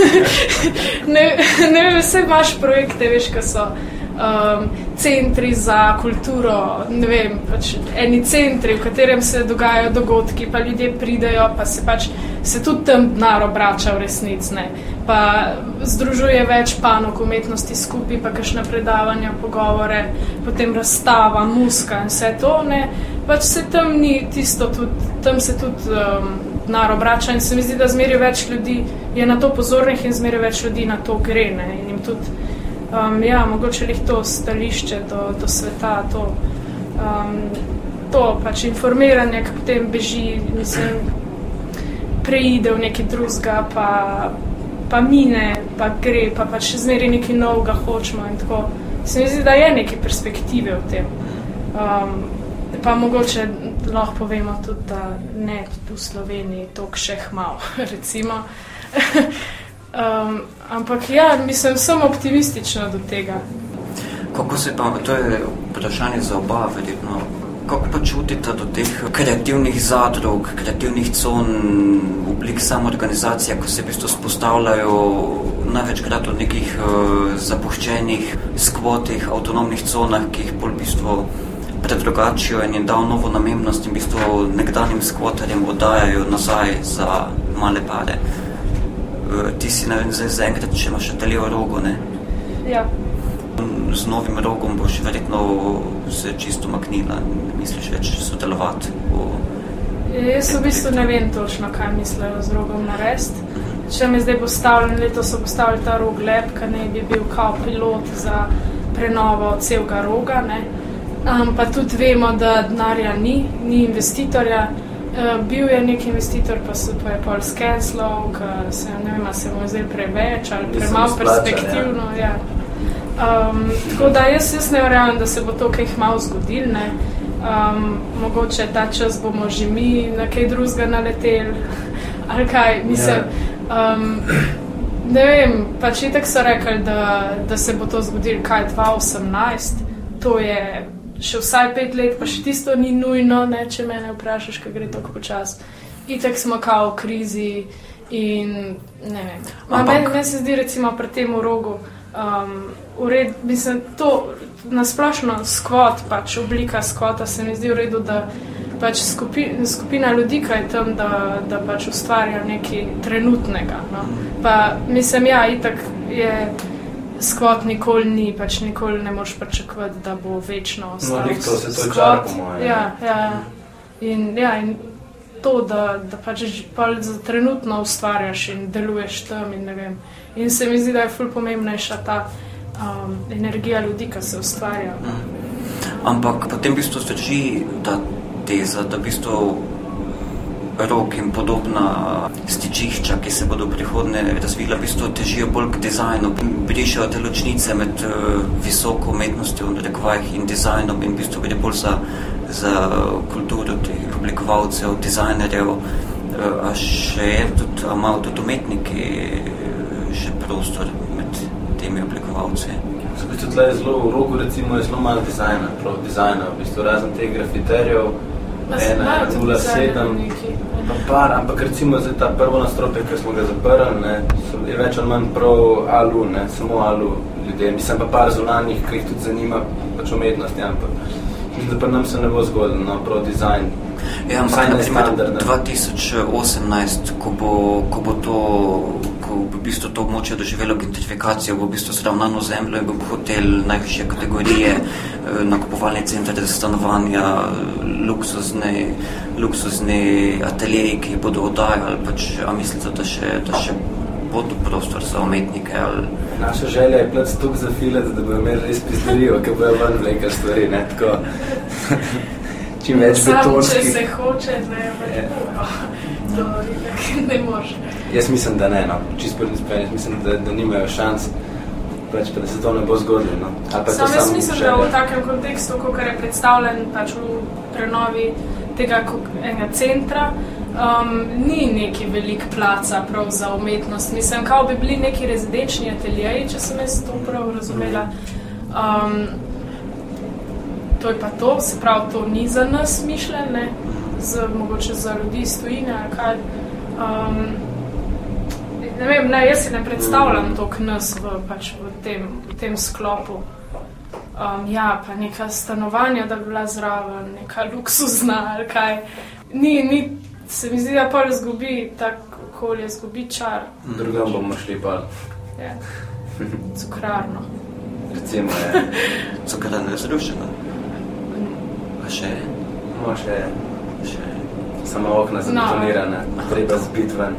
ne, ne vem, vse imaš projekte, veš, ko so um, centri za kulturo, ne vem, pač eni centri, v katerem se dogajajo dogodki, pa ljudje pridejo, pa se pač se tudi tam denar obrača v resnic, ne. Pa združuje več panog umetnosti skupaj, pa kakšna predavanja, pogovore, potem razstava, muzika in vse to, ne. Pač se tam ni tisto tudi, tam se tudi um, denar obrača in se mi zdi, da zmeri več ljudi je na to pozornih in zmeri več ljudi na to gre, ne. In jim tudi, um, ja, mogoče lih to stališče do, do sveta, to, um, to pač informiranje, ki potem beži, mislim, preide v nekaj drugega, pa pa mine, pa gre, pa pač zmeri nekaj novega hočemo in tako. Se mi zdi, da je neke perspektive v tem. Um, pa mogoče lahko povemo tudi, da ne v Sloveniji toliko še hmal, recimo. um, ampak ja, mislim, sem optimistična do tega. Kako se pa, to je vprašanje za oba, verjetno, kako pa čutite do teh kreativnih zadrug, kreativnih con, oblik samoorganizacije, ko se v bistvu spostavljajo največkrat v nekih uh, zapuščenih skvotih, avtonomnih conah, ki jih pol v bistvu predrugačijo in jim dal novo namembnost in v bistvu nekdanjim skvotarjem oddajajo nazaj za male pare. Uh, ti si, ne vem, zdaj zaenkrat, če imaš atelje v Rogu, ne? Ja. Z novim Rogom boš verjetno se čisto maknila, misliš več sodelovati? V... Jaz v bistvu ne vem točno, kaj mislijo z Rogom narediti. Če mi zdaj postavljen, leto so postavili ta Rog Lab, ki ne bi bil kao pilot za prenovo celega Roga, ne. Um, pa tudi vemo, da denarja ni, ni investitorja. Uh, bil je nek investitor, pa se pa je pol skenslov, ki se, ne vem, se mu zdaj preveč ali premalo perspektivno, ja. Um, tako da jaz, jaz ne verjamem, da se bo to kaj malo zgodil, ne. Um, mogoče ta čas bomo že mi na kaj drugega naleteli, ali kaj, mislim, um, ne vem, pač itak so rekli, da, da se bo to zgodil kaj dva osemnajst, to je še vsaj pet let, pa še tisto ni nujno, ne, če mene vprašaš, kaj gre toliko počas. Itak smo kao v krizi in ne vem. Meni men se zdi recimo pri tem Rogu, Um, v redu, mislim, to nasplošno skvot, pač oblika skvota se mi zdi v redu, da pač skupi, skupina ljudi, kaj je tam, da, da pač ustvarja nekaj trenutnega, no. Pa mislim, ja, itak je skvot nikoli ni, pač nikoli ne moreš pričakovati, da bo večno ostal. No, to se to čar po moje. Ja, ja, in, ja, in to, da, da pač za trenutno ustvarjaš in deluješ tam in ne vem. In se mi zdi, da je ful pomembnejša ta um, energija ljudi, ki se ustvarja. Ampak potem v bistvu drži ta teza, da v bistvu Rok in podobna stičišča, ki se bodo v prihodnje razvila, v bistvu težijo bolj k dizajnu, brišajo te ločnice med uh, visoko umetnostjo in dizajnom in v bistvu gre bolj za, za kulturo teh oblikovalcev, dizajnerjev. Uh, a še je tudi, a imajo tudi umetniki še prostor med temi oblikovalci? V bistvu tle je zelo v Rogu, recimo, je zelo malo dizajna, prav dizajna, v bistvu razen teh grafiterjev, ena, nula sedem, pa par, ampak recimo zdaj ta prvo nastropje, ki smo ga zaprli, ne, je več ali manj prav alu, ne, samo alu ljudje, mislim pa par zunanjih, ki jih tudi zanima pač umetnost, ja, ampak mislim, da pa nam se ne bo zgodilo, no, prav dizajn. Ja, ampak na primer dva tisoč osemnajst, ko bo, ko bo to, ko bo v bistvu to območje doživelo gentrifikacijo, bo v bistvu sravnano zemljo in bo hotel najvišje kategorije, nakupovalni center za stanovanja, luksuzni, luksuzni ateljeji, ki bodo oddajali, pač, a mislite, da še, da še bodo prostor za umetnike, ali... Naša želja je plec tuk zafilati, da bo imeli res pizderijo, ki bojo ven vlekar stvari, ne, tako... Čim več betonskih... Sam, če se hoče, ne, to ne može. Jaz mislim, da ne, no, čisto prvi spremljen, mislim, da, da nimajo šans, pač pa da se to ne bo zgodilo, no. Sam jaz mislim, da v takem kontekstu, kakor je predstavljen pač v prenovi tega enega centra, um, ni neki velik placa prav za umetnost. Mislim, kao bi bili neki rezidenčni ateljeji, če sem jaz to prav razumela. Um, to je pa to, se pravi, to ni za nas mišljen, ne, z, mogoče za ljudi iz tujine, ali kaj. Um, ne vem, ne, jaz si ne predstavljam to k nas v, pač v tem, v tem sklopu. Um, ja, pa neka stanovanja, da bi bila zraven, neka luksuzna, ali kaj. Ni, ni, se mi zdi, da pol zgubi, tak okolje zgubi čar. Drugam bomo šli pa. Ja, cukrarno. Recimo je. Cukrarno je zrušeno. A še je? No, še je. Še je. Samo okna zabetonirane, no. Treba zbiti ven.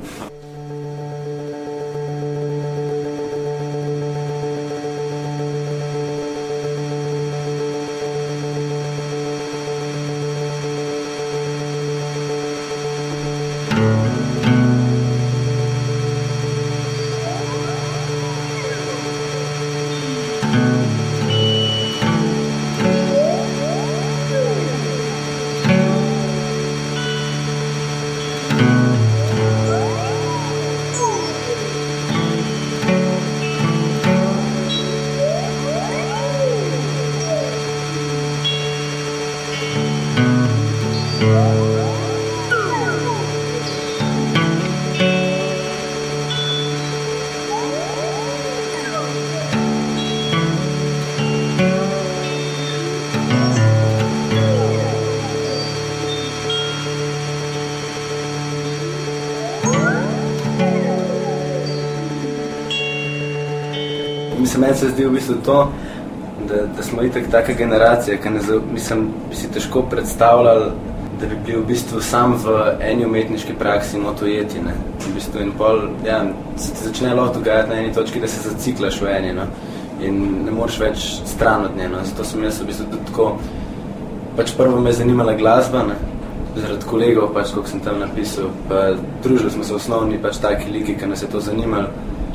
Mislim, meni se zdi v bistvu to, da, da smo itak taka generacija, ki ne, mislim, bi si težko predstavljali, da bi bili v bistvu sam v eni umetniški praksi notojeti, ne. V bistvu in pol, ja, se ti začne lahko dogajati na eni točki, da se zaciklaš v eni, no. In ne moreš več stran od nje, no. Zato sem jaz v bistvu tudi tako, pač prvo me je zanimala glasba, ne, zaradi kolegov, pač, koliko sem tam napisal, pa družili smo se osnovni pač taki liki, ki nas je to zanimali.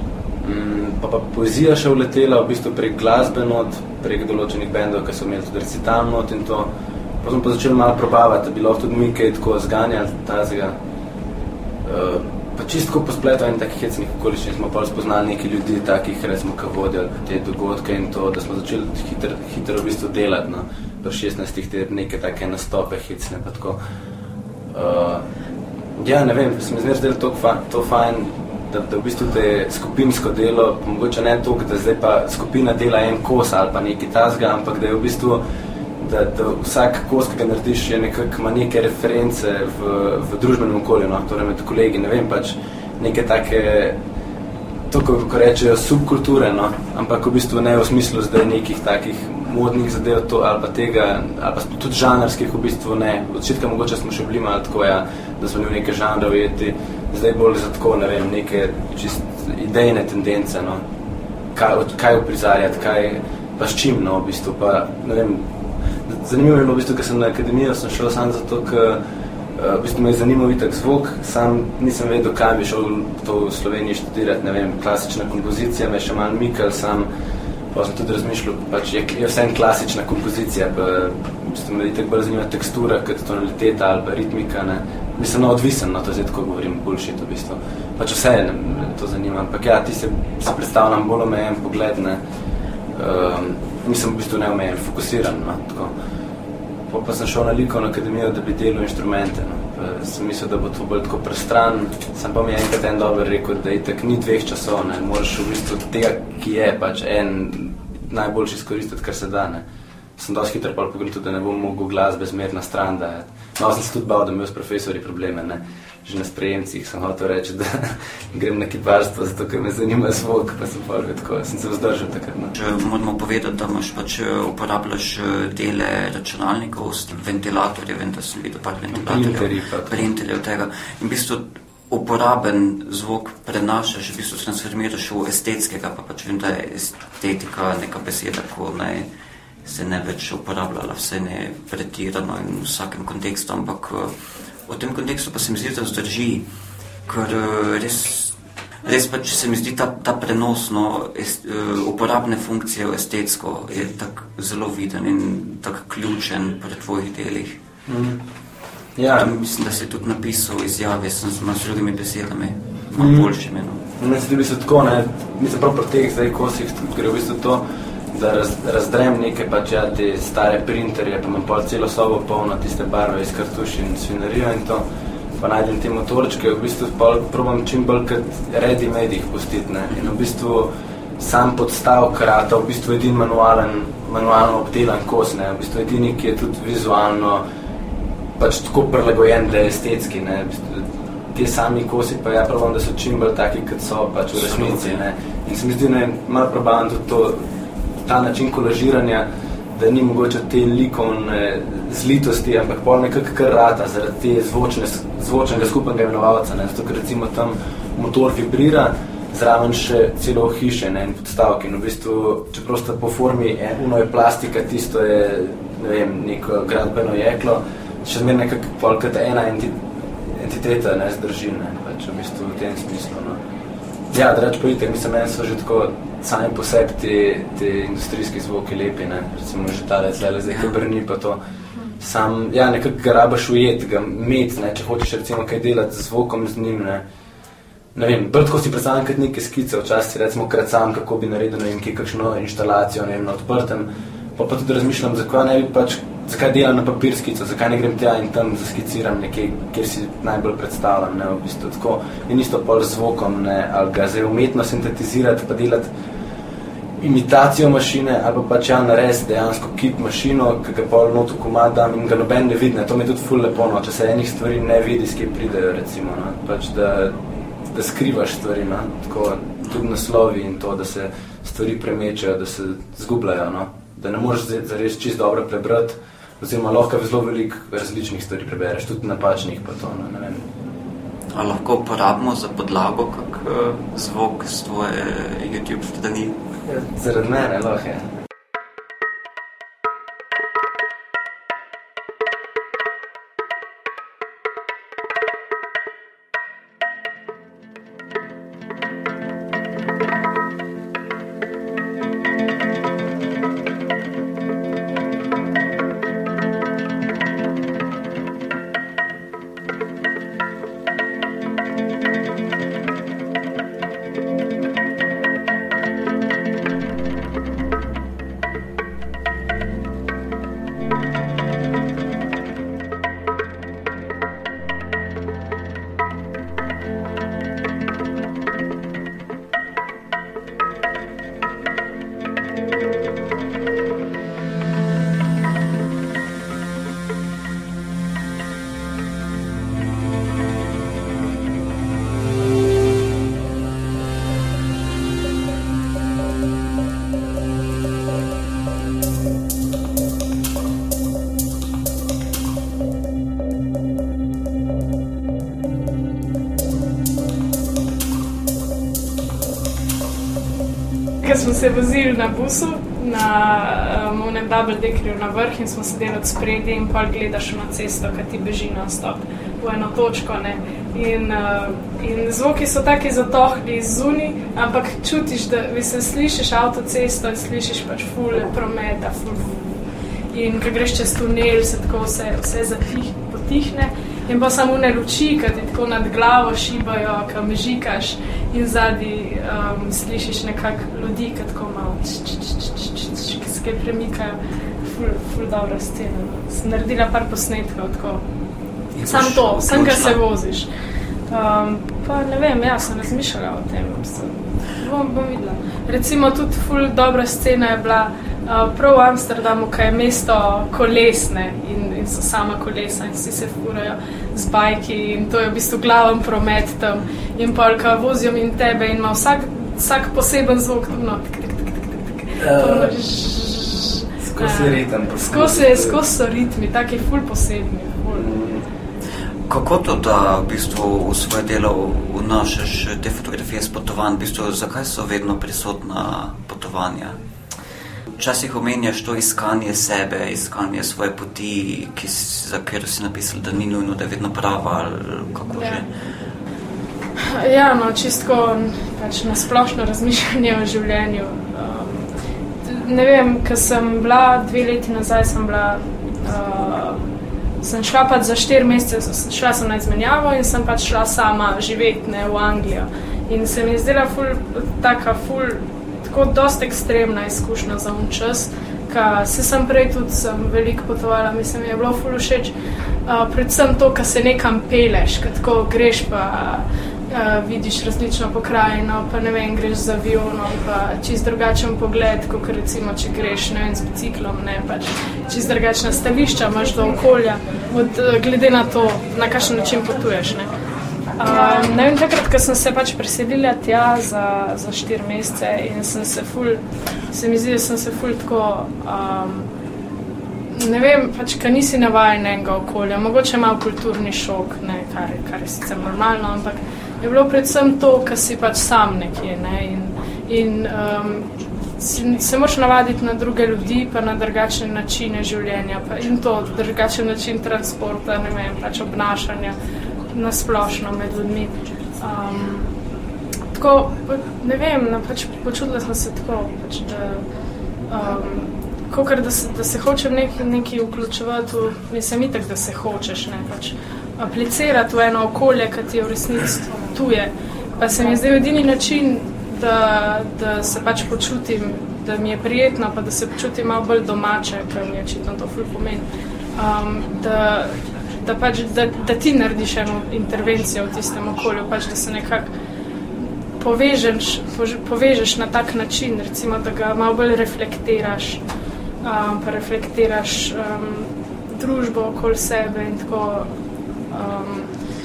Mm, pa pa poezija še uletela v bistvu prek glasbe not, prek določenih bendov, ki so imeli tudi recital not in to. Pa smo pa začeli malo probavati, da bi lahko tudi mi kaj tako zganjali tazega. Uh, pa čistko po spletu in takih hecnih okoliščin smo pa spoznali neki ljudi, takih recimo, ki vodijo te dogodke in to, da smo začeli hitro, hitro v bistvu delati, no. Pri šestnajstih te neke take nastope hecne pa tako. Uh, ja, ne vem, se mi zmer zdelo to, to fajn, da, da v bistvu te skupinsko delo, mogoče ne toliko, da zdaj pa skupina dela en kos ali pa neki tazga, ampak da je v bistvu, da, da vsak kos, ki ga narediš, je nekak, ima neke reference v, v družbenem okolju, no, torej med kolegi, ne vem, pač neke take to, ko rečejo subkulture, no, ampak v bistvu ne v smislu zdaj nekih takih modnih zadev to, ali pa tega, ali pa tudi žanrskih v bistvu ne. Od začetka mogoče smo še bili malo tako, ja, da smo bili v neke žanre ujeti, zdaj bolj za tako, ne vem, neke čist idejne tendence, no, kaj, kaj uprizarjati, kaj, pa s čim, no, v bistvu, pa, ne vem, zanimivo je bilo, v bistvu, ker sem na akademijo, sem šel sam zato, ker v bistvu me je zanimal itak zvok, sam nisem vedel, kaj bi šel to v Sloveniji študirati, ne vem, klasična kompozicija, me je še malo mikal, sam, pa sem tudi razmišljal, pač je, je vsem klasična kompozicija, pa v bistvu me itak bolj zanima tekstura, kot tonaliteta ali pa ritmika, ne. Mislim, no, odvisen, no, to zdaj tako govorim, bullshit v bistvu. Pač vse ne, to zanima, ampak ja, ti se, se predstavljam bolj omejen pogled, ne. Um, nisem v bistvu neomejen, fokusiran, no, tako. Pa, pa sem šel na likovno akademijo, da bi delal inštrumente, no. Pa sem mislil, da bo to bolj tako prestran, sem pa mi enkrat en dober rekel, da itak ni dveh časov, ne, moraš v bistvu tega, ki je, pač en najboljši izkoristiti, kar se da, ne. Sem dosti hitro pol pogledal, da ne bom mogel glasbe zmerna stran dajati. Malo sem se tudi bal, da imel s profesorji probleme, ne. Že na sprejemcih sem hotel reči, da grem na kiparstvo, zato ker me zanima zvok, pa sem pol tako, sem se vzdržal takrat, no. Moramo povedati, da imaš pač uporabljaš dele računalnikov, ventilatorje, vem, da sem videl par ventilatorjev, printerjev tega. In v bistvu uporaben zvok prenašaš, v bistvu transformiraš v estetskega, pa pač vem, da je estetika neka beseda, ko ne se ne več uporabljala, vse ne pretirano in v vsakem kontekstu, ampak v tem kontekstu pa se mi zdi, da zdrži, ker res, res pač se mi zdi ta, ta prenos, no, est, uporabne funkcije v estetsko je tak zelo viden in tak ključen pri tvojih delih. Mm. Ja. Mislim, da si tudi napisal izjave, sem z drugimi besedami, malo mm. boljšimi, no. Ne, se ti v bistvu tako, ne, mislim prav pri teh zdaj kosih, gre v bistvu to, da raz, razdrem neke pač ja, te stare printerje, pa imam pol celo sobo polno tiste barve iz kartuš in svinarijo in to, pa najdem te motorčke, v bistvu pol probam čim bolj kot ready-made jih pustiti, ne, in v bistvu sam podstavk rata, v bistvu edin manualen, manualno obdelan kos, ne, v bistvu edini, ki je tudi vizualno pač tako prilagojen, da je estetski, ne, v bistvu, te sami kosi pa ja probam, da so čim bolj taki, kot so pač v resnici, ne, in se mi zdi, ne, malo probavam tudi to, ta način kolažiranja, da ni mogoče te likovne zlitosti, ampak pol nekako kar rata zaradi te zvočne, zvočnega skupnega imenovalca, ne, zato ker recimo tam motor vibrira, zraven še celo hiše, ne, in podstavki, in v bistvu, čeprav sta po formi, uno je plastika, tisto je, ne vem, neko gradbeno jeklo, še zmer nekako pol kot ena entiteta, ne, zdrži, ne, pač v bistvu v tem smislu, no. Ja, da reč pa itek, mislim, meni so že tako sami po sebi te, te industrijski zvoki lepi, ne, recimo že tale zdaj, zdaj kaj brni pa to. Sam, ja, nekako ga rabaš ujet, ga met, ne, če hočeš recimo kaj delati z zvokom z njim, ne. Ne vem, bolj tako si predstavljam kot neke skice, včasih recimo kracam, kako bi naredil, ne vem, kje kakšno inštalacijo, ne vem, na odprtem, pa pa tudi razmišljam, zakaj ne bi pač, zakaj delam na papir skico, zakaj ne grem tja in tam zaskiciram nekaj, kjer si najbolj predstavljam, ne, v bistvu tako. In isto pol z zvokom, ne, ali ga zdaj umetno sintetizirati, pa delati imitacijo mašine, ali pa pač ja nares dejansko kit mašino, ki ga pol noto komad dam in ga noben ne vidne. To mi je tudi ful lepo, no, če se enih stvari ne vidi, s kje pridejo, recimo, no, pač da, da skrivaš stvari, no, tako tudi naslovi in to, da se stvari premečajo, da se zgubljajo, no, da ne moreš zares čisto dobro prebrati, oziroma lahko zelo veliko različnih stvari prebereš, tudi napačnih pa to, no, ne vem. A lahko uporabimo za podlago kak uh, zvok z tvoje YouTube strani? Ja, zaradi mene lahko je. ko smo se vozili na busu, na um, onem double deckerju na vrh in smo sedeli od spredi in pol gledaš na cesto, kad ti beži non stop v eno točko, ne. In, uh, in zvoki so taki zatohli iz zunaj, ampak čutiš, da vi se slišiš avtocesto in slišiš pač ful prometa, ful, ful. In ko greš čez tunel, se tako vse, vse zatih, potihne. In pa samo one luči, ki ti tako nad glavo šibajo, ki mežikaš in zadnji um, slišiš nekak ljudi, ki tako malo ki se kaj premikajo. Ful, ful dobra scena. Sem naredila par posnetkov, tako. Sam to, sem ga se voziš. Um, pa ne vem, ja, sem razmišljala o tem. Sem, bom, bom videla. Recimo tudi ful dobra scena je bila uh, prav v Amsterdamu, ki je mesto kolesne in, in so sama kolesa in vsi se furajo z bajki in to je v bistvu glaven promet tam in pol, ko vozijo in tebe in ima vsak, vsak poseben zvok tam no, tik, tik, tik, tik, tik, tik. Uh, skozi ritem. Skozi so ritmi, taki ful posebni. Ful. Kako to, da v bistvu v svoje delo vnašaš te fotografije s potovanj, v bistvu zakaj so vedno prisotna potovanja? Včasih omenjaš to iskanje sebe, iskanje svoje poti, ki, za katero si napisal, da ni nujno, da je vedno prava ali kako ja. že? Ja, no, čistko pač na splošno razmišljanje o življenju. Um, ne vem, ko sem bila dve leti nazaj, sem bila uh, sem šla pač za štiri mesece, šla sem na izmenjavo in sem pač šla sama živeti, ne, v Anglijo. In se mi je zdela ful, taka ful, tako dost ekstremna izkušnja za un čas, ka se sem prej tudi sem veliko potovala, mislim, je bilo ful všeč, uh, predvsem to, ka se nekam peleš, ka tako greš pa uh, vidiš različno pokrajino, pa ne vem, greš z avionom, pa čist drugačen pogled, kot recimo, če greš, ne vem, z biciklom, ne, pač čist drugačna stališča imaš do okolja, od, glede na to, na kakšen način potuješ, ne. Uh, ne vem, takrat, ko sem se pač preselila tja za, za štiri mesece in sem se ful, se mi zdi, da sem se ful tako, um, ne vem, pač, ka nisi navajen enega okolja, mogoče malo kulturni šok, ne, kar, kar je sicer normalno, ampak je bilo predvsem to, ka si pač sam nekje, ne, in, in um, si, se moraš navaditi na druge ljudi, pa na drugačne načine življenja, pa in to, drugačen način transporta, ne vem, pač obnašanja, na splošno med ljudmi. Um, tako, ne vem, no, pač počutila sem se tako, pač, da, um, kakor, da, se, da se hočem nekaj, nekaj vključevati, v, mislim itak, da se hočeš, ne, pač, aplicirati v eno okolje, ki ti je v resnici tuje. Pa se mi je zdaj edini način, da, da se pač počutim, da mi je prijetno, pa da se počutim malo bolj domače, ker mi je očitno to ful pomeni. Um, da Da, pač, da, da ti narediš eno intervencijo v tistem okolju, pač, da se nekako povežeš, povežeš na tak način, recimo, da ga malo bolj reflektiraš, um, pa reflektiraš um, družbo okoli sebe in tako. Um,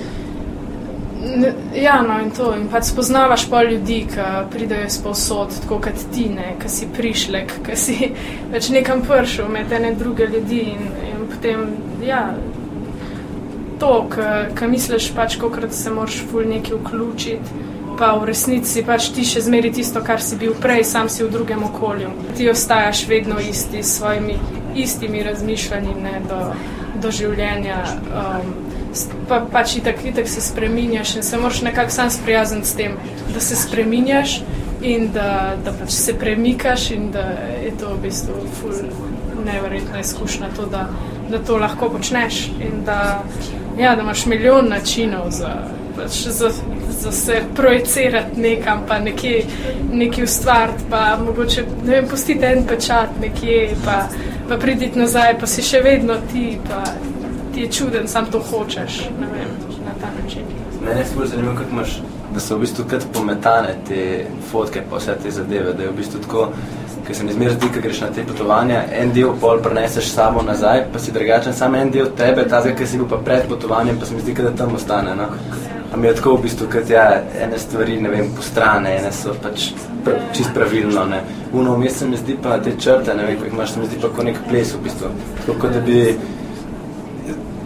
ja, no, in to. In pač spoznavaš pol ljudi, ki pridejo spovsod, tako kot ti, ne, ki si prišlek, ki si pač nekam prišel med ene druge ljudi in, in potem, ja, to, ki misliš pač, kolikrat se moraš ful nekaj vključiti, pa v resnici pač ti še zmeri tisto, kar si bil prej, sam si v drugem okolju. Ti ostajaš vedno isti s svojimi istimi razmišljanji, ne, do, do življenja. Um, pa, pač itak, itak se spreminjaš in se moraš nekako sam sprijazniti s tem, da se spreminjaš in da, da pač se premikaš in da je to v bistvu ful neverjetna izkušnja to, da, da to lahko počneš in da ja, da imaš milijon načinov za, pač, za, za se projicirati nekam, pa nekje, nekje ustvariti, pa mogoče, ne vem, pustiti en pečat nekje, pa, pa priditi nazaj, pa si še vedno ti, pa ti je čuden, sam to hočeš, ne vem, na ta način. Mene je bolj zanimivo, kako imaš, da so v bistvu kot pometane te fotke, pa vse te zadeve, da je v bistvu tako, ker se mi zmeraj zdi, ko greš na te potovanja, en del pol preneseš samo nazaj, pa si drugačen, samo en del tebe, tazga, ki si bil pa pred potovanjem, pa se mi zdi, da tam ostane, no. A mi je tako v bistvu, kot ja, ene stvari, ne vem, postrane, ene so pač pr čist pravilno, ne. Uno vmes se mi zdi pa te črte, ne vem, ko jih imaš, se mi zdi pa kot nek ples v bistvu, tako kot da bi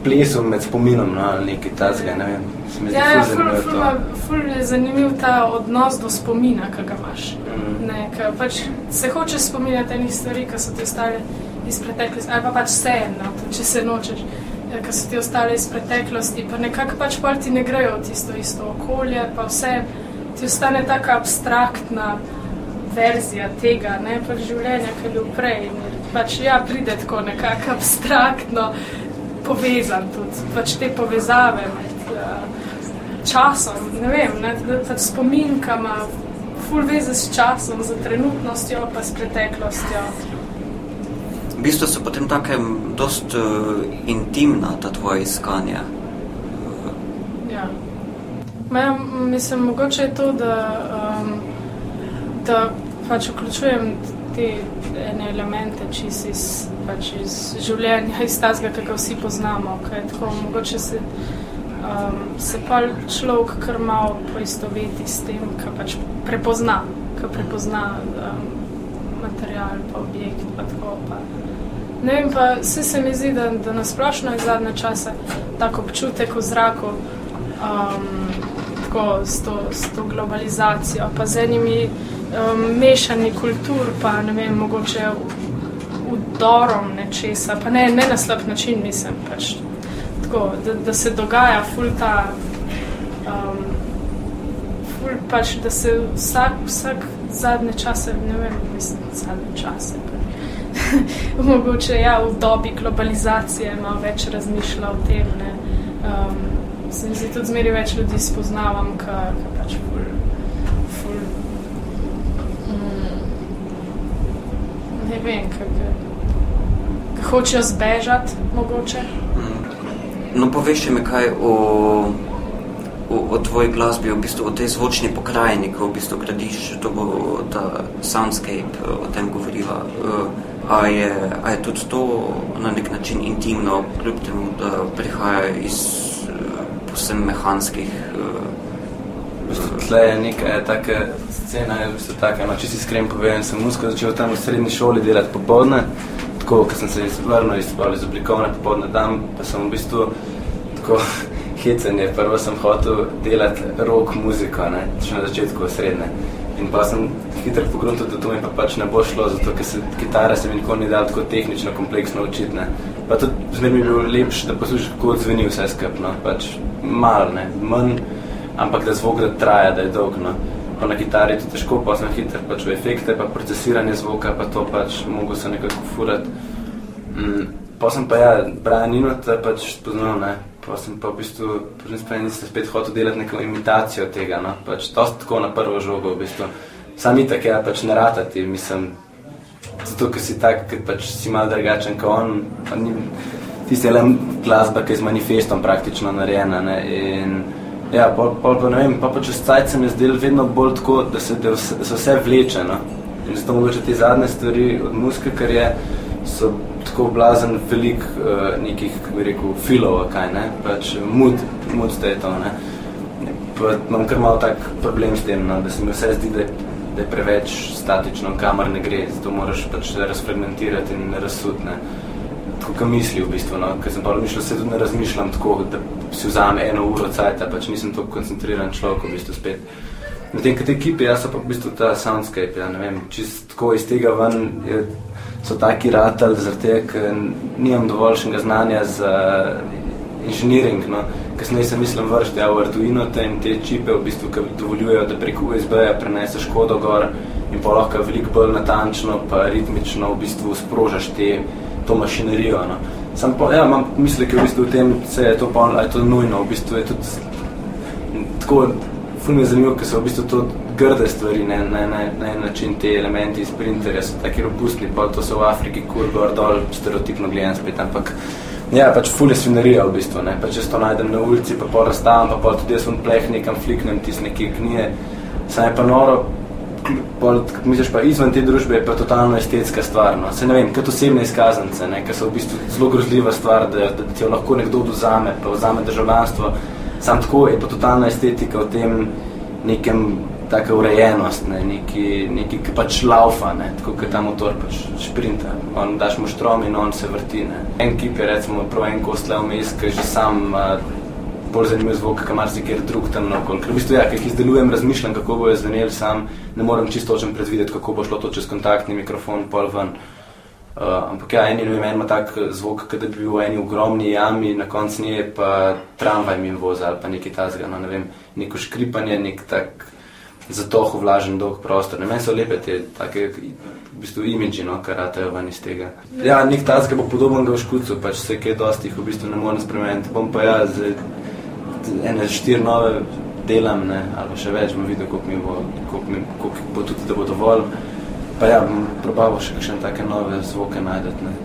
plesu med spominom, no, ali nekaj tazga, ne vem. Se mi zdi Ja, ful ja, zanimivo ful, ful, to. ful je zanimiv ta odnos do spomina, ki ga imaš. Mm. Ne, ka pač se hočeš spominjati enih stvari, ki so ti ostale iz preteklosti, ali pa pač vseeno, če se nočeš, ki so ti ostale iz preteklosti, pa nekako pač pol ti ne grejo v tisto isto okolje, pa vse ti ostane taka abstraktna verzija tega, ne, pač življenja, ki je bil prej. Pač ja, pride tako nekako abstraktno povezan tudi, pač te povezave med uh, časom, ne vem, ne, pač spominka ima ful veze s časom, z trenutnostjo, pa s preteklostjo. V bistvu so potem takem dost uh, intimna ta tvoja iskanja. Ja. Ma, mislim, mogoče je to, da, um, da pač vključujem te ene elemente čist iz, pač iz življenja, iz tazga, ki ga vsi poznamo, kaj je tako, mogoče se, um, se pa človek kar malo poistoveti s tem, ki pač prepozna, ki prepozna um, material, pa objekt, pa tako, pa ne vem, pa vse se mi zdi, da, da nasplošno je zadnje čase tak občutek v zraku, um, tako s to, s to globalizacijo, pa z enimi um, mešani kultur, pa ne vem, mogoče vdorom nečesa, pa ne, ne na slab način, mislim, pač tako, da, da se dogaja ful ta, um, ful pač, da se vsak, vsak zadnje čase, ne vem, mislim, zadnje čase, pa mogoče, ja, v dobi globalizacije malo več razmišlja o tem, ne. Um, se mi zdi tudi zmeri več ljudi spoznavam, ka, ka pač ful, ful, mm, ne vem, ka, ka hočejo zbežati, mogoče. No, poveš mi kaj o, o, o tvoji glasbi, v bistvu o tej zvočni pokrajini, ko v bistvu gradiš, to bo ta soundscape, o tem govoriva. A je, a je tudi to na nek način intimno, kljub temu, da prihaja iz povsem mehanskih... V bistvu tle je neka taka scena, je v bistvu taka, no, če si iskren povem, sem muziko začel tam v srednji šoli delati popoldne, tako, ko sem se vrnil iz, iz oblikovne popoldne tam, pa sem v bistvu tako hecanje, prvo sem hotel delati rock muziko, ne, še na začetku srednje. In pa sem hitro pogruntil, da to mi pa pač ne bo šlo, zato ker se kitara se mi nikoli ni dal tako tehnično, kompleksno učiti, ne. Pa tudi zmer mi je bil lepši, da poslušaš, kako zveni vse skup, no, pač malo, ne, manj, ampak da zvok da traja, da je dolg, no. Pa na kitari je to težko, pa sem hitro pač v efekte, pa procesiranje zvoka, pa to pač mogel se nekako furati. Mm, pa sem pa ja, Brian Inota pač spoznal, ne. Pa sem pa v bistvu, potem nisem spet hotel delati neko imitacijo tega, no, pač to tako na prvo žogo, v bistvu. Sam itak, ja, pač ne ratati, mislim, zato, ker si tak, ker pač si malo drugačen, ko on, pa ni, tiste je glasba, ki je z manifestom praktično narejena, ne, in ja, pol, pol pa ne vem, pa pa čez cajt se mi je zdel vedno bolj tako, da se, da vse, da se vse vleče, no, in zato mogoče te zadnje stvari od muzike, kar je, so tako blazen velik uh, nekih, kako bi rekel, filov, kaj, ne, pač mood, mood ste je to, ne. Pa imam kar malo tak problem s tem, no, da se mi vse zdi, da je, da je preveč statično, kamar ne gre, zato moraš pač razfragmentirati in razsut, ne. Tako, ka misli v bistvu, no, ker sem pa mišljal, se tudi ne razmišljam tako, da si vzame eno uro cajta, pač nisem tako koncentriran človek v bistvu spet. Medtem, ka te ekipe, jaz so pa v bistvu ta soundscape, ja, ne vem, čist tako iz tega ven je, so taki ratali, zaradi tega, ker nimam dovoljšnega znanja za inženiring, no. Kasneje sem mislim vršti ja, v Arduino in te čipe v bistvu, ki dovoljujejo, da preko U S B-ja preneseš kodo gor in pa lahko veliko bolj natančno pa ritmično v bistvu sprožaš te, to mašinerijo, no. Sam pa, ja, imam misli, ki v bistvu v tem se je to pa, je to nujno, v bistvu je tudi tako, ful mi je zanimivo, ker so v bistvu to grde stvari, ne, ne, ne, ne način te elementi iz printerja so taki robustni, pa to so v Afriki kur gor dol, stereotipno gledam spet, ampak ja, pač ful je svinarija v bistvu, ne, pač jaz to najdem na ulici, pa pol razstavam, pa pol tudi jaz von pleh nekam fliknem, tis neke knjige, sam je pa noro, pol, misliš pa izven te družbe je pa totalno estetska stvar, no, se ne vem, kot osebne izkazance, ne, ker so v bistvu zelo grozljiva stvar, da, da ti jo lahko nekdo vzame, pa vzame državljanstvo, sam tako je pa totalna estetika v tem nekem taka urejenost, ne, neki, neki ki pač laufa, ne, tako kot ta motor pač šprinta. On daš mu štrom in on se vrti, ne. En kip je recimo prav en kost le vmes, ki že sam uh, bolj zanimiv zvok, kakor marsikjer drug tam naokoli. Ker v bistvu ja, ki jih izdelujem, razmišljam, kako bojo zveneli, sam ne morem čisto točno predvideti, kako bo šlo to čez kontaktni mikrofon pol ven. Uh, ampak ja, eni ljudje ima tak zvok, kada bi bil v eni ogromni jami, na koncu nje pa tramvaj mi vozi ali pa nekaj tazga, no, ne vem, neko škripanje, nek tak zatoh vlažen dolg prostor. Ne, meni so lepe te take v bistvu imidži, no, kar ratajo ven iz tega. Ja, nek tazga bo podobnega v Škucu, pač se kaj dosti jih v bistvu ne morem spremeniti. Bom pa ja, z ene štiri nove delam, ne, ali še več, bom videl, koliko mi bo, koliko mi, koliko bo tudi, da bo dovolj. Pa ja, bom probal še kakšne take nove zvoke najdeti, ne.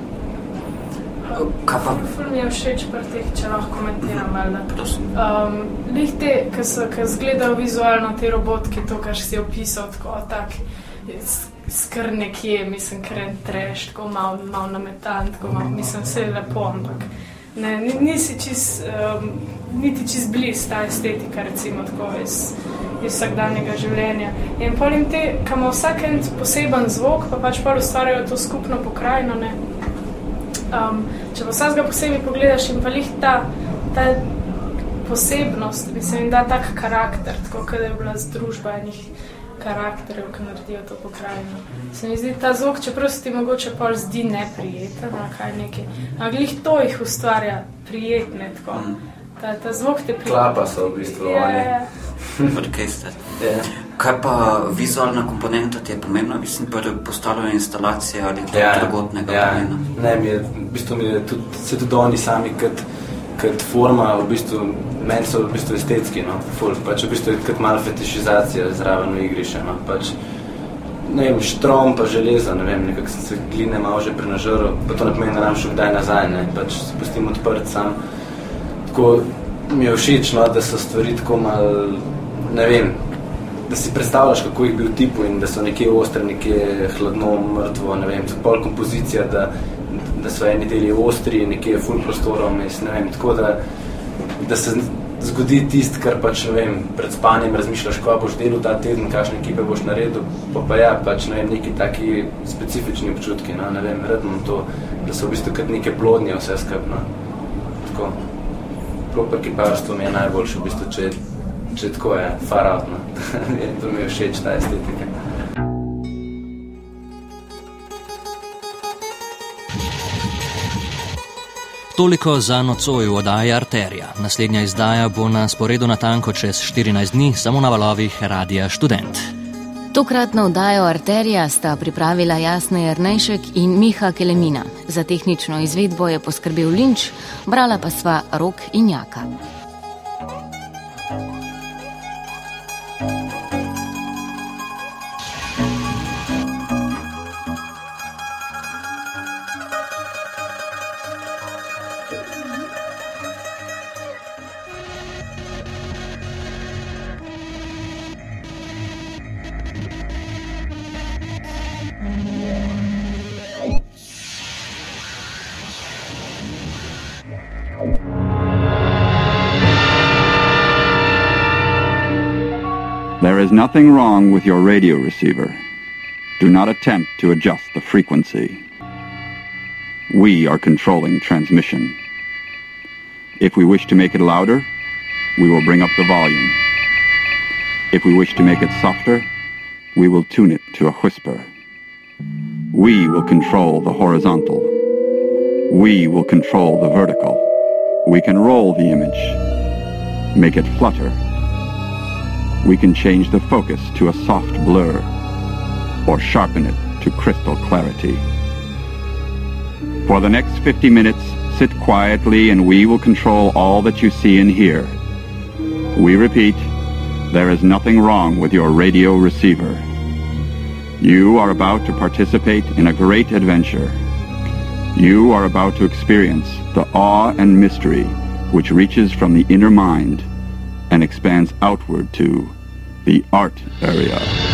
Kaj pa? Ful mi je všeč pri teh, če lahko komentiram, ali da? Um, lih te, ki so, ki zgledajo vizualno te robotke, to, kar si opisal, tako, tak, skr nekje, mislim, kren treš, tako mal, mal nametan, tako mal, mislim, vse je lepo, ampak ne, nisi čist, um, niti čist bliz ta estetika, recimo, tako, iz iz vsakdanjega življenja. In potem te, ki ima vsak en poseben zvok, pa pač pol ustvarjajo to skupno pokrajino, ne. Um, če pa vsakega posebej pogledaš in pa lih ta, ta posebnost, mislim, da tak karakter, tako kada je bila združba enih karakterjev, ki naredijo to pokrajino. Se mi zdi, ta zvok, čeprav se ti mogoče pol zdi neprijeten, kaj nekaj, ampak lih to jih ustvarja prijetne, tako. Ta, ta zvok te prijetne. Klapa so v bistvu oni. Yeah. Orkester. Yeah. Kaj pa vizualna komponenta ti je pomembna, mislim, pa postavljena instalacija ali to yeah. drugotnega yeah. pomena? Ne, mi je, v bistvu mi je tudi, se tudi oni sami kot, kot forma, v bistvu, meni so v bistvu estetski, no, ful, pač v bistvu je kot malo fetišizacija zraven v igriše, no, pač, ne vem, štrom pa železa, ne vem, nekako sem se gline malo že prenažrl, pa to ne pomeni, da nam šel kdaj nazaj, ne, pač se pustim odprt sam, tako mi je všeč, no, da so stvari tako malo, ne vem, da si predstavljaš, kako jih bi v tipu in da so nekje ostre, nekje hladno, mrtvo, ne vem, pol kompozicija, da, da so eni deli ostri, nekje ful prostorov, ne vem, tako da, da se zgodi tist, kar pač, ne vem, pred spanjem razmišljaš, ko boš delal ta teden, kakšne ekipe boš naredil, pa pa ja, pač, ne vem, neki taki specifični občutki, no, ne vem, redno to, da so v bistvu kot neke plodnje vse skupno, tako. Proper kiparstvo mi je najboljše, v bistvu, če, če tako je, far out, no. To mi je všeč, ta estetika. Toliko za nocoj v oddaji Arterija. Naslednja izdaja bo na sporedu natanko čez štirinajst dni, samo na valovih Radia Študent. Tokratno oddajo Arterija sta pripravila Jasna Jernejšek in Miha Kelemina. Za tehnično izvedbo je poskrbel Linč, brala pa sva Rok in Jaka. There is nothing wrong with your radio receiver. Do not attempt to adjust the frequency. We are controlling transmission. If we wish to make it louder, we will bring up the volume. If we wish to make it softer, we will tune it to a whisper. We will control the horizontal. We will control the vertical. We can roll the image, make it flutter. We can change the focus to a soft blur or sharpen it to crystal clarity. For the next fifty minutes, sit quietly and we will control all that you see and hear. We repeat, there is nothing wrong with your radio receiver. You are about to participate in a great adventure. You are about to experience the awe and mystery which reaches from the inner mind and expands outward to the art area.